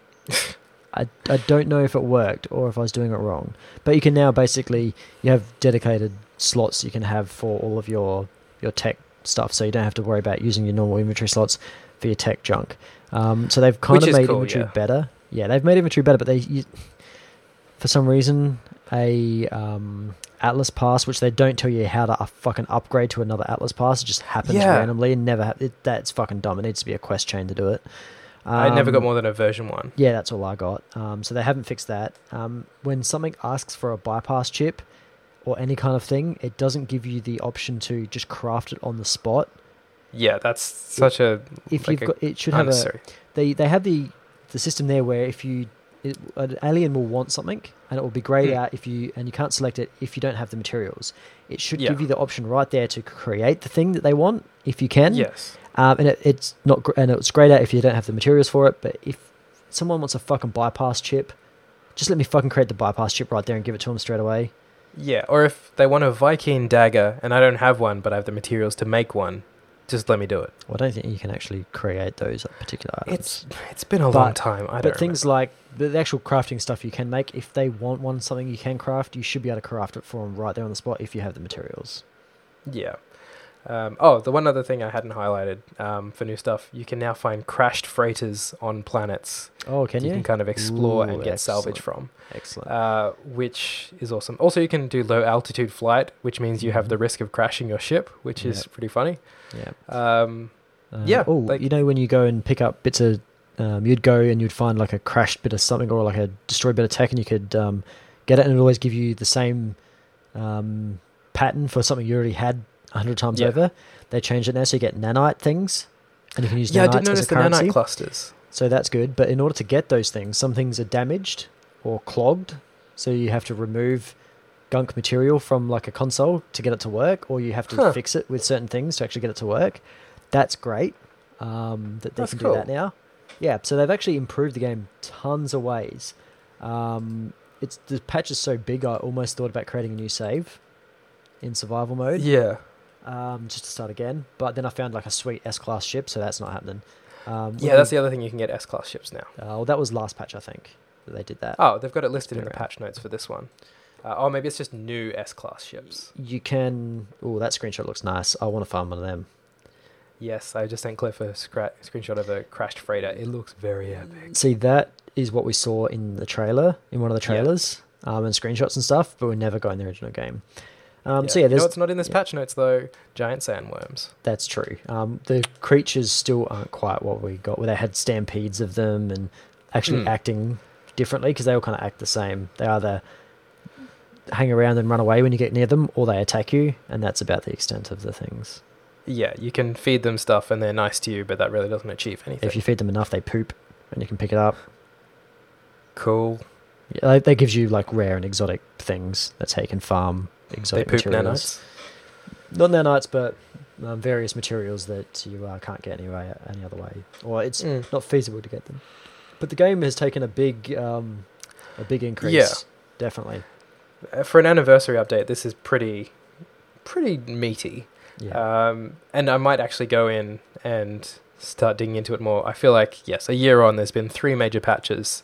[SPEAKER 2] I, I don't know if it worked or if I was doing it wrong. But you can now basically, you have dedicated slots you can have for all of your, your tech stuff, so you don't have to worry about using your normal inventory slots for your tech junk. Um, so they've kind
[SPEAKER 1] Which
[SPEAKER 2] of
[SPEAKER 1] is
[SPEAKER 2] made
[SPEAKER 1] cool,
[SPEAKER 2] inventory
[SPEAKER 1] yeah.
[SPEAKER 2] better. Yeah, they've made inventory better, but they, you, for some reason, a um, Atlas pass, which they don't tell you how to uh, fucking upgrade to another Atlas pass, it just happens
[SPEAKER 1] Yeah.
[SPEAKER 2] randomly and never. Ha- it, that's fucking dumb. It needs to be a quest chain to do it.
[SPEAKER 1] I never got
[SPEAKER 2] Um,
[SPEAKER 1] more than a version one.
[SPEAKER 2] Yeah, that's all I got. Um, so they haven't fixed that. Um, when something asks for a bypass chip or any kind of thing, it doesn't give you the option to just craft it on the spot.
[SPEAKER 1] Yeah, that's such a
[SPEAKER 2] If
[SPEAKER 1] like
[SPEAKER 2] you've
[SPEAKER 1] a
[SPEAKER 2] got, it should have a.
[SPEAKER 1] unnecessary.
[SPEAKER 2] They they have the the system there where if you it, an alien will want something and it will be grayed
[SPEAKER 1] Hmm.
[SPEAKER 2] out if you and you can't select it if you don't have the materials. It should
[SPEAKER 1] Yeah.
[SPEAKER 2] give you the option right there to create the thing that they want if you can.
[SPEAKER 1] Yes.
[SPEAKER 2] Um, and it, it's not, gr- and it's grayed out if you don't have the materials for it. But if someone wants a fucking bypass chip, just let me fucking create the bypass chip right there and give it to them straight away.
[SPEAKER 1] Yeah, or if they want a Viking dagger and I don't have one, but I have the materials to make one, just let me do it.
[SPEAKER 2] Well, I don't think you can actually create those particular items.
[SPEAKER 1] It's it's been a long
[SPEAKER 2] But-
[SPEAKER 1] time. I don't.
[SPEAKER 2] but things like the, the actual crafting stuff you can make, if they want one something you can craft, you should be able to craft it for them right there on the spot if you have the materials.
[SPEAKER 1] remember. Yeah. Um, oh, the one other thing I hadn't highlighted um, for new stuff, you can now find crashed freighters on planets.
[SPEAKER 2] Oh, can
[SPEAKER 1] you
[SPEAKER 2] you?
[SPEAKER 1] can kind of explore
[SPEAKER 2] Ooh,
[SPEAKER 1] and get salvage from,
[SPEAKER 2] Excellent.
[SPEAKER 1] uh, which is awesome. Also, you can do low altitude flight, which means you have
[SPEAKER 2] Mhm.
[SPEAKER 1] the risk of crashing your ship, which is
[SPEAKER 2] Yep.
[SPEAKER 1] pretty funny.
[SPEAKER 2] Yeah.
[SPEAKER 1] Um,
[SPEAKER 2] Uh,
[SPEAKER 1] yeah,
[SPEAKER 2] Oh,
[SPEAKER 1] like-
[SPEAKER 2] you know when you go and pick up bits of, um, you'd go and you'd find like a crashed bit of something or like a destroyed bit of tech, and you could um, get it, and it'd always give you the same um, pattern for something you already had a hundred times
[SPEAKER 1] Yeah.
[SPEAKER 2] over. They changed it now, so you get nanite things, and you can use
[SPEAKER 1] yeah, I
[SPEAKER 2] nanites
[SPEAKER 1] did
[SPEAKER 2] as
[SPEAKER 1] notice
[SPEAKER 2] a
[SPEAKER 1] the
[SPEAKER 2] currency.
[SPEAKER 1] nanite clusters.
[SPEAKER 2] So that's good. But in order to get those things, some things are damaged or clogged, so you have to remove gunk material from like a console to get it to work, or you have to
[SPEAKER 1] Huh.
[SPEAKER 2] fix it with certain things to actually get it to work. That's great um, that they
[SPEAKER 1] That's
[SPEAKER 2] can
[SPEAKER 1] cool.
[SPEAKER 2] do that now. Yeah, so they've actually improved the game tons of ways. Um, it's the patch is so big, I almost thought about creating a new save in survival mode,
[SPEAKER 1] Yeah.
[SPEAKER 2] um, just to start again. But then I found like a sweet S-class ship, so that's not happening. Um,
[SPEAKER 1] Yeah, that's the other thing. You can get S-class ships now.
[SPEAKER 2] uh, well, that was last patch, I think, that they did that.
[SPEAKER 1] Oh, they've got it listed in the
[SPEAKER 2] Around.
[SPEAKER 1] patch notes for this one. Uh, oh, maybe it's just new S-class ships.
[SPEAKER 2] You can. Oh, that screenshot looks nice. I want to farm one of them.
[SPEAKER 1] Yes, I just sent Cliff a scra- screenshot of a crashed freighter. It looks very epic.
[SPEAKER 2] See, that is what we saw in the trailer, in one of the
[SPEAKER 1] Yeah.
[SPEAKER 2] trailers, um, and screenshots and stuff, but we never got in the original game. Um, So yeah,
[SPEAKER 1] you
[SPEAKER 2] there's,
[SPEAKER 1] know what's not in this
[SPEAKER 2] yeah.
[SPEAKER 1] patch notes though? Giant sandworms.
[SPEAKER 2] that's true. Um, the creatures still aren't quite what we got, where they had stampedes of them and actually
[SPEAKER 1] Hmm.
[SPEAKER 2] acting differently, because they all kind of act the same. They either hang around and run away when you get near them, or they attack you, and that's about the extent of the things.
[SPEAKER 1] Yeah, you can feed them stuff and they're nice to you, but that really doesn't achieve anything.
[SPEAKER 2] If you feed them enough, they poop, and you can pick it up.
[SPEAKER 1] Cool.
[SPEAKER 2] Yeah, that, that gives you like rare and exotic things. That's how you can farm
[SPEAKER 1] They
[SPEAKER 2] exotic
[SPEAKER 1] poop
[SPEAKER 2] materials.
[SPEAKER 1] nanites.
[SPEAKER 2] Not nanites, but um, various materials that you uh, can't get anyway any other way, or it's
[SPEAKER 1] Mm.
[SPEAKER 2] not feasible to get them. But the game has taken a big, um, a big increase.
[SPEAKER 1] Yeah.
[SPEAKER 2] Definitely.
[SPEAKER 1] Uh, For an anniversary update, this is pretty, pretty meaty.
[SPEAKER 2] Yeah.
[SPEAKER 1] Um, and I might actually go in and start digging into it more. I feel like, yes, a year on, there's been three major patches.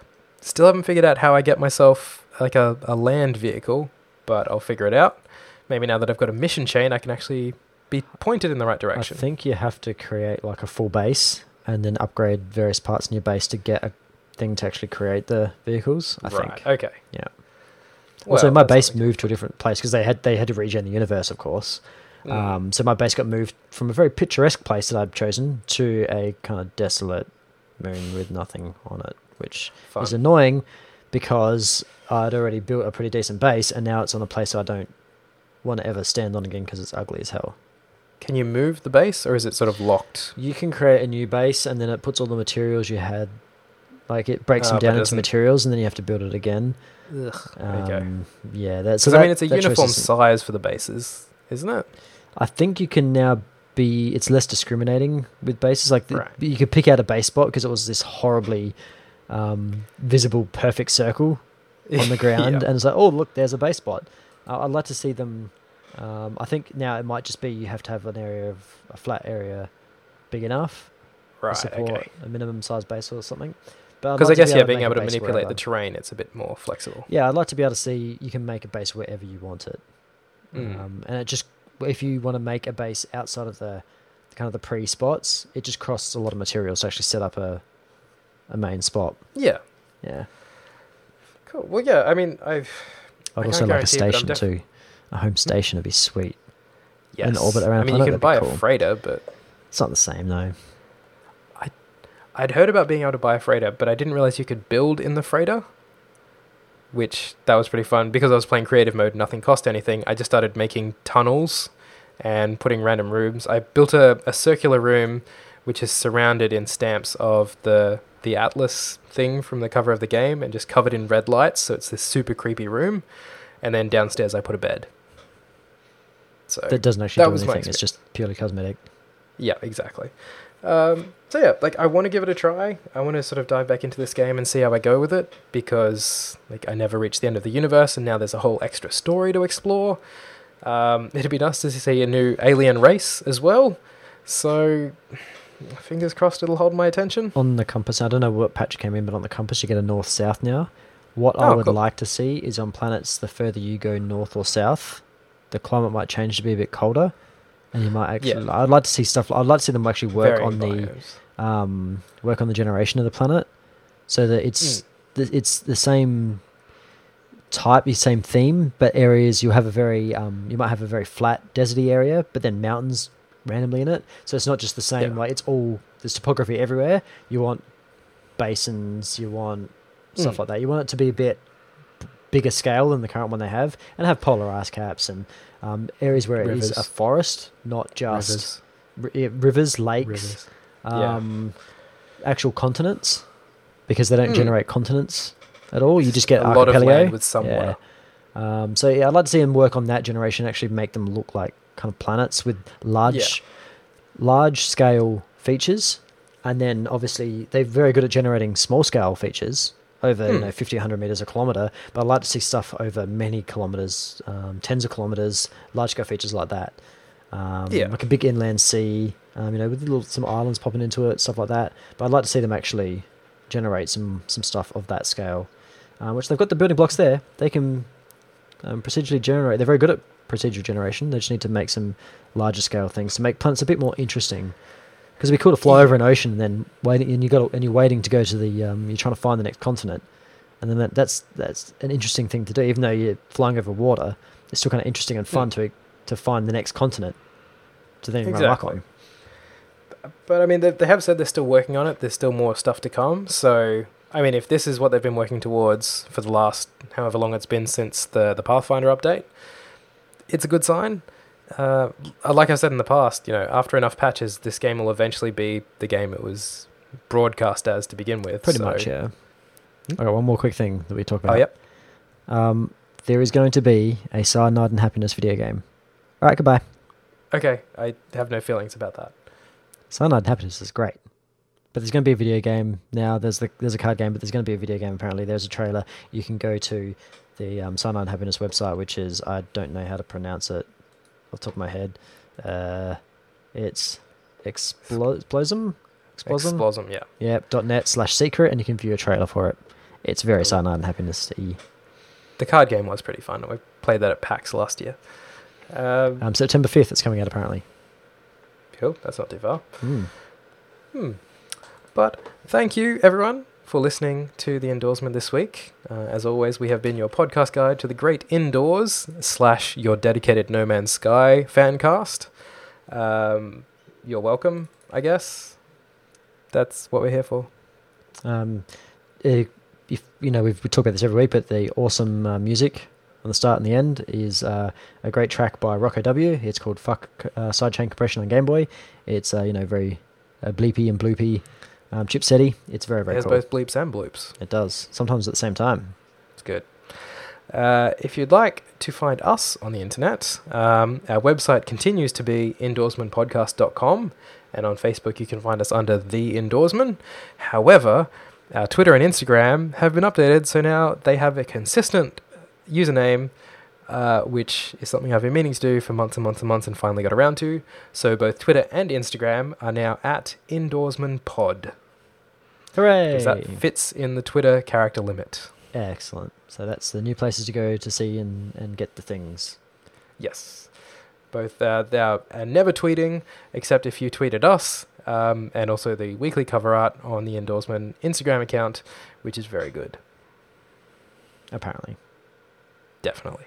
[SPEAKER 1] Still haven't figured out how I get myself like a, a land vehicle, but I'll figure it out. maybe now that I've got a mission chain, I can actually be pointed in the right direction.
[SPEAKER 2] I think you have to create like a full base and then upgrade various parts in your base to get a thing to actually create the vehicles. I
[SPEAKER 1] right.
[SPEAKER 2] think.
[SPEAKER 1] Okay.
[SPEAKER 2] Yeah.
[SPEAKER 1] Well,
[SPEAKER 2] also, my
[SPEAKER 1] that's
[SPEAKER 2] base moved to a different place because they had they had to regen the universe, of course.
[SPEAKER 1] Mm.
[SPEAKER 2] Um, so my base got moved from a very picturesque place that I'd chosen to a kind of desolate moon with nothing on it, which
[SPEAKER 1] Fun.
[SPEAKER 2] is annoying because I'd already built a pretty decent base, and now it's on a place I don't want to ever stand on again because it's ugly as hell.
[SPEAKER 1] Can you move the base, or is it sort of locked?
[SPEAKER 2] You can create a new base, and then it puts all the materials you had, like it breaks
[SPEAKER 1] Oh,
[SPEAKER 2] them
[SPEAKER 1] but
[SPEAKER 2] down
[SPEAKER 1] it
[SPEAKER 2] into
[SPEAKER 1] doesn't-
[SPEAKER 2] materials, and then you have to build it again.
[SPEAKER 1] Ugh.
[SPEAKER 2] Um,
[SPEAKER 1] Okay.
[SPEAKER 2] Yeah, that's
[SPEAKER 1] So
[SPEAKER 2] so
[SPEAKER 1] I
[SPEAKER 2] that-
[SPEAKER 1] mean, it's a
[SPEAKER 2] that choice
[SPEAKER 1] uniform
[SPEAKER 2] isn't-
[SPEAKER 1] size for the bases, isn't it?
[SPEAKER 2] I think you can now be. It's less discriminating with bases. Like the,
[SPEAKER 1] Right.
[SPEAKER 2] you could pick out a base spot because it was this horribly um, visible, perfect circle on the ground,
[SPEAKER 1] Yeah.
[SPEAKER 2] and it's like, oh look, there's a base spot. Uh, I'd like to see them. Um, I think now it might just be you have to have an area of a flat area big enough
[SPEAKER 1] Right.
[SPEAKER 2] to support
[SPEAKER 1] Okay.
[SPEAKER 2] a minimum size base or something. But I'd
[SPEAKER 1] Because
[SPEAKER 2] like
[SPEAKER 1] I
[SPEAKER 2] to
[SPEAKER 1] guess
[SPEAKER 2] be
[SPEAKER 1] yeah,
[SPEAKER 2] to
[SPEAKER 1] being
[SPEAKER 2] make a
[SPEAKER 1] able to
[SPEAKER 2] base
[SPEAKER 1] manipulate
[SPEAKER 2] wherever.
[SPEAKER 1] the terrain, it's a bit more flexible.
[SPEAKER 2] Yeah, I'd like to be able to see you can make a base wherever you want it.
[SPEAKER 1] Mm.
[SPEAKER 2] Um, and it just, if you want to make a base outside of the kind of the pre spots, it just costs a lot of materials to actually set up a a main spot.
[SPEAKER 1] Yeah.
[SPEAKER 2] Yeah,
[SPEAKER 1] Cool. Well, yeah. I mean, I've.
[SPEAKER 2] I'd
[SPEAKER 1] I
[SPEAKER 2] also
[SPEAKER 1] can't
[SPEAKER 2] like a
[SPEAKER 1] guarantee, but I'm
[SPEAKER 2] station
[SPEAKER 1] def-
[SPEAKER 2] too. A home station would be sweet.
[SPEAKER 1] Yes.
[SPEAKER 2] An orbit around
[SPEAKER 1] I mean,
[SPEAKER 2] planet,
[SPEAKER 1] you can buy
[SPEAKER 2] that'd be
[SPEAKER 1] a
[SPEAKER 2] cool.
[SPEAKER 1] freighter, but
[SPEAKER 2] It's not the same though.
[SPEAKER 1] I'd heard about being able to buy a freighter, but I didn't realize you could build in the freighter. Which that was pretty fun because I was playing creative mode. Nothing cost anything. I just started making tunnels and putting random rooms. I built a, a circular room, which is surrounded in stamps of the the Atlas thing from the cover of the game, and just covered in red lights. So it's this super creepy room. And then downstairs I put a bed. So
[SPEAKER 2] That doesn't actually
[SPEAKER 1] that
[SPEAKER 2] do
[SPEAKER 1] was my
[SPEAKER 2] anything. It's just purely cosmetic.
[SPEAKER 1] yeah, exactly. Um, so yeah, like I want to give it a try. I want to sort of dive back into this game and see how I go with it because like I never reached the end of the universe and now there's a whole extra story to explore. Um, it'd be nice to see a new alien race as well. So fingers crossed it'll hold my attention.
[SPEAKER 2] On the compass, I don't know what patch came in, but on the compass you get a north-south now. What I
[SPEAKER 1] Oh,
[SPEAKER 2] would
[SPEAKER 1] cool.
[SPEAKER 2] like to see is on planets, the further you go north or south, the climate might change to be a bit colder. And you might actually,
[SPEAKER 1] Yeah.
[SPEAKER 2] I'd like to see stuff, I'd like to see them actually work
[SPEAKER 1] Varying
[SPEAKER 2] on the,
[SPEAKER 1] biomes.
[SPEAKER 2] um, work on the generation of the planet, so that it's
[SPEAKER 1] Mm.
[SPEAKER 2] th- it's the same type, the same theme, but areas you have a very, um, you might have a very flat deserty area, but then mountains randomly in it. So it's not just the same.
[SPEAKER 1] Yeah.
[SPEAKER 2] Like it's all there's topography everywhere. You want basins, you want stuff
[SPEAKER 1] Mm.
[SPEAKER 2] like that. You want it to be a bit bigger scale than the current one they have, and have polar ice caps and um, areas where it is
[SPEAKER 1] Rivers.
[SPEAKER 2] a forest, not just
[SPEAKER 1] Rivers.
[SPEAKER 2] r- yeah, rivers, lakes,
[SPEAKER 1] Rivers. Yeah.
[SPEAKER 2] um, actual continents, because they don't
[SPEAKER 1] Mm.
[SPEAKER 2] generate continents at all. You just get
[SPEAKER 1] a lot of
[SPEAKER 2] archipelago.
[SPEAKER 1] land with some
[SPEAKER 2] Yeah.
[SPEAKER 1] water.
[SPEAKER 2] Um, so yeah, I'd like to see them work on that generation, actually make them look like kind of planets with large, large scale features, and then obviously they're very good at generating small scale features over you
[SPEAKER 1] Hmm.
[SPEAKER 2] know fifty, one hundred meters a kilometer. But I'd like to see stuff over many kilometers, um, tens of kilometers, large scale features like that. Um,
[SPEAKER 1] Yeah.
[SPEAKER 2] like a big inland sea, um, you know, with little some islands popping into it, stuff like that. But I'd like to see them actually generate some some stuff of that scale, uh, which they've got the building blocks there. They can um, procedurally generate. They're very good at procedural generation. They just need to make some larger scale things to make planets a bit more interesting. Because it'd be cool to fly over an ocean and then waiting, and you got and you're waiting to go to the um, you're trying to find the next continent, and then that, that's that's an interesting thing to do. Even though you're flying over water, it's still kind of interesting and fun to to find the next continent to then run luck
[SPEAKER 1] Exactly.
[SPEAKER 2] on.
[SPEAKER 1] But I mean, they, they have said they're still working on it. There's still more stuff to come. So, I mean, if this is what they've been working towards for the last however long it's been since the, the Pathfinder update, it's a good sign. Uh, like I said in the past, you know, after enough patches, this game will eventually be the game it was broadcast as to begin with.
[SPEAKER 2] Pretty
[SPEAKER 1] so-
[SPEAKER 2] much, yeah.
[SPEAKER 1] Hmm?
[SPEAKER 2] I got one more quick thing that we talk about.
[SPEAKER 1] Oh, yep.
[SPEAKER 2] Um, there is going to be a Cyanide and Happiness video game. All right, goodbye.
[SPEAKER 1] Okay, I have no feelings about that.
[SPEAKER 2] Cyanide and Happiness is great. But there's going to be a video game now. There's the there's a card game, but there's going to be a video game apparently. There's a trailer. You can go to the um, Cyanide and Happiness website, which is, I don't know how to pronounce it off the top of my head. Uh, it's Explo- Explosum? Explosum?
[SPEAKER 1] Explosum, yeah.
[SPEAKER 2] Yep, dot net slash secret, and you can view a trailer for it. It's very
[SPEAKER 1] Cool.
[SPEAKER 2] Cyanide and Happiness-y.
[SPEAKER 1] The card game was pretty fun. We played that at PAX last year. Um,
[SPEAKER 2] Um, September fifth, it's coming out apparently.
[SPEAKER 1] cool. That's not too far.
[SPEAKER 2] Mm.
[SPEAKER 1] Hmm. But thank you, everyone, for listening to the endorsement this week. Uh, as always, we have been your podcast guide to the great indoors slash your dedicated No Man's Sky fan cast. Um, you're welcome, I guess. That's what we're here for.
[SPEAKER 2] Um, uh, if, you know, we've, we talk about this every week, but the awesome uh, music on the start and the end is uh, a great track by Rocco W. It's called Fuck uh, Sidechain Compression on Game Boy. It's, uh, you know, very uh, bleepy and bloopy, um, chipsetty. It's very, very
[SPEAKER 1] There's
[SPEAKER 2] cool.
[SPEAKER 1] both bleeps and bloops.
[SPEAKER 2] It does. Sometimes at the same time.
[SPEAKER 1] It's good. Uh, if you'd like to find us on the internet, um, our website continues to be endorsement podcast dot com, and on Facebook you can find us under The Indoorsman. However, our Twitter and Instagram have been updated, so now they have a consistent username, uh, which is something I've been meaning to do for months and months and months and finally got around to. So both Twitter and Instagram are now at indoorsmanpod.
[SPEAKER 2] Hooray!
[SPEAKER 1] Because that fits in the Twitter character limit.
[SPEAKER 2] Excellent. So that's the new places to go to see and, and get the things.
[SPEAKER 1] Yes. Both uh, they are uh, never tweeting, except if you tweeted us, um, and also the weekly cover art on the Endorsement Instagram account, which is very good.
[SPEAKER 2] Apparently.
[SPEAKER 1] Definitely.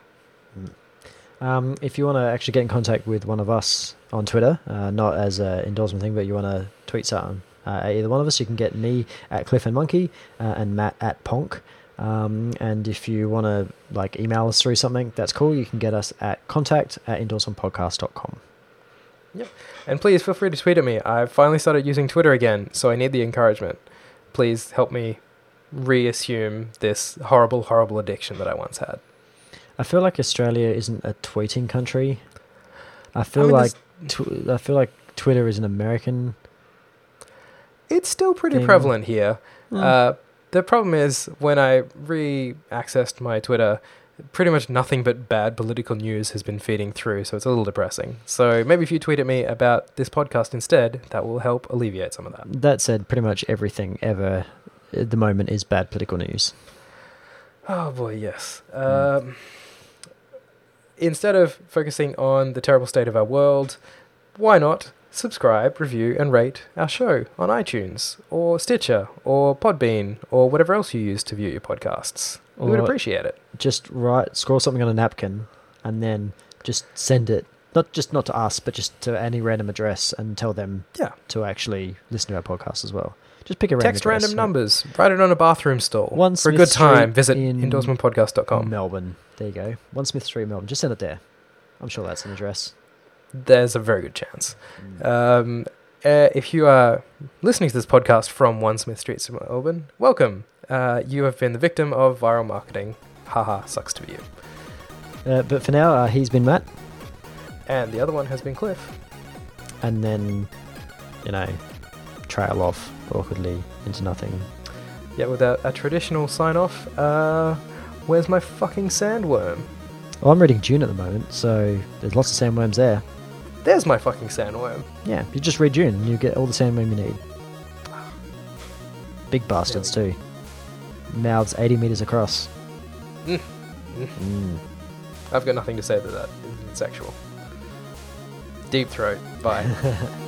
[SPEAKER 2] Um, if you want to actually get in contact with one of us on Twitter, uh, not as an endorsement thing, but you want to tweet something uh, at either one of us, you can get me at Cliff and Monkey uh, and Matt at Ponk. Um, and if you want to like email us through something, that's cool. You can get us at contact at endorsement podcast dot com.
[SPEAKER 1] Yep. And please feel free to tweet at me. I've finally started using Twitter again, so I need the encouragement. Please help me reassume this horrible, horrible addiction that I once had.
[SPEAKER 2] I feel like Australia isn't a tweeting country. I feel
[SPEAKER 1] I mean,
[SPEAKER 2] like tw- I feel like Twitter is an American.
[SPEAKER 1] It's still pretty
[SPEAKER 2] thing.
[SPEAKER 1] prevalent here.
[SPEAKER 2] Mm.
[SPEAKER 1] Uh, the problem is when I re-accessed my Twitter, pretty much nothing but bad political news has been feeding through, so it's a little depressing. So maybe if you tweet at me about this podcast instead, that will help alleviate some of that.
[SPEAKER 2] That said, pretty much everything ever at the moment is bad political news.
[SPEAKER 1] Oh boy, yes. Um, instead of focusing on the terrible state of our world, why not subscribe, review, and rate our show on iTunes, or Stitcher, or Podbean, or whatever else you use to view your podcasts? We would
[SPEAKER 2] Or
[SPEAKER 1] appreciate it.
[SPEAKER 2] Just write, scroll something on a napkin, and then just send it. Not just not to us, but just to any random address, and tell them
[SPEAKER 1] Yeah.
[SPEAKER 2] to actually listen to our podcast as well. Just pick a random
[SPEAKER 1] Text
[SPEAKER 2] address.
[SPEAKER 1] random numbers. Write it on a bathroom stall.
[SPEAKER 2] One
[SPEAKER 1] For a
[SPEAKER 2] Smith
[SPEAKER 1] good time,
[SPEAKER 2] Street
[SPEAKER 1] visit
[SPEAKER 2] in
[SPEAKER 1] endorsement podcast dot com.
[SPEAKER 2] Melbourne. There you go. One Smith Street, Melbourne. Just send it there. I'm sure that's an address.
[SPEAKER 1] There's a very good chance.
[SPEAKER 2] Mm.
[SPEAKER 1] Um, uh, if you are listening to this podcast from One Smith Street, Melbourne, welcome. Uh, you have been the victim of viral marketing. Haha, sucks to be you.
[SPEAKER 2] Uh, but for now, uh, he's been Matt,
[SPEAKER 1] And the other one has been Cliff.
[SPEAKER 2] and then, you know, trail off awkwardly into nothing.
[SPEAKER 1] Yeah, with a, a traditional sign-off, uh, where's my fucking sandworm?
[SPEAKER 2] Well, I'm reading June at the moment, so there's lots of sandworms there.
[SPEAKER 1] There's my fucking sandworm.
[SPEAKER 2] Yeah, you just read June and you get all the sandworm you need. Big bastards too. Mouths eighty meters across.
[SPEAKER 1] Mm.
[SPEAKER 2] Mm.
[SPEAKER 1] I've got nothing to say to that. It's sexual. Deep throat. Bye.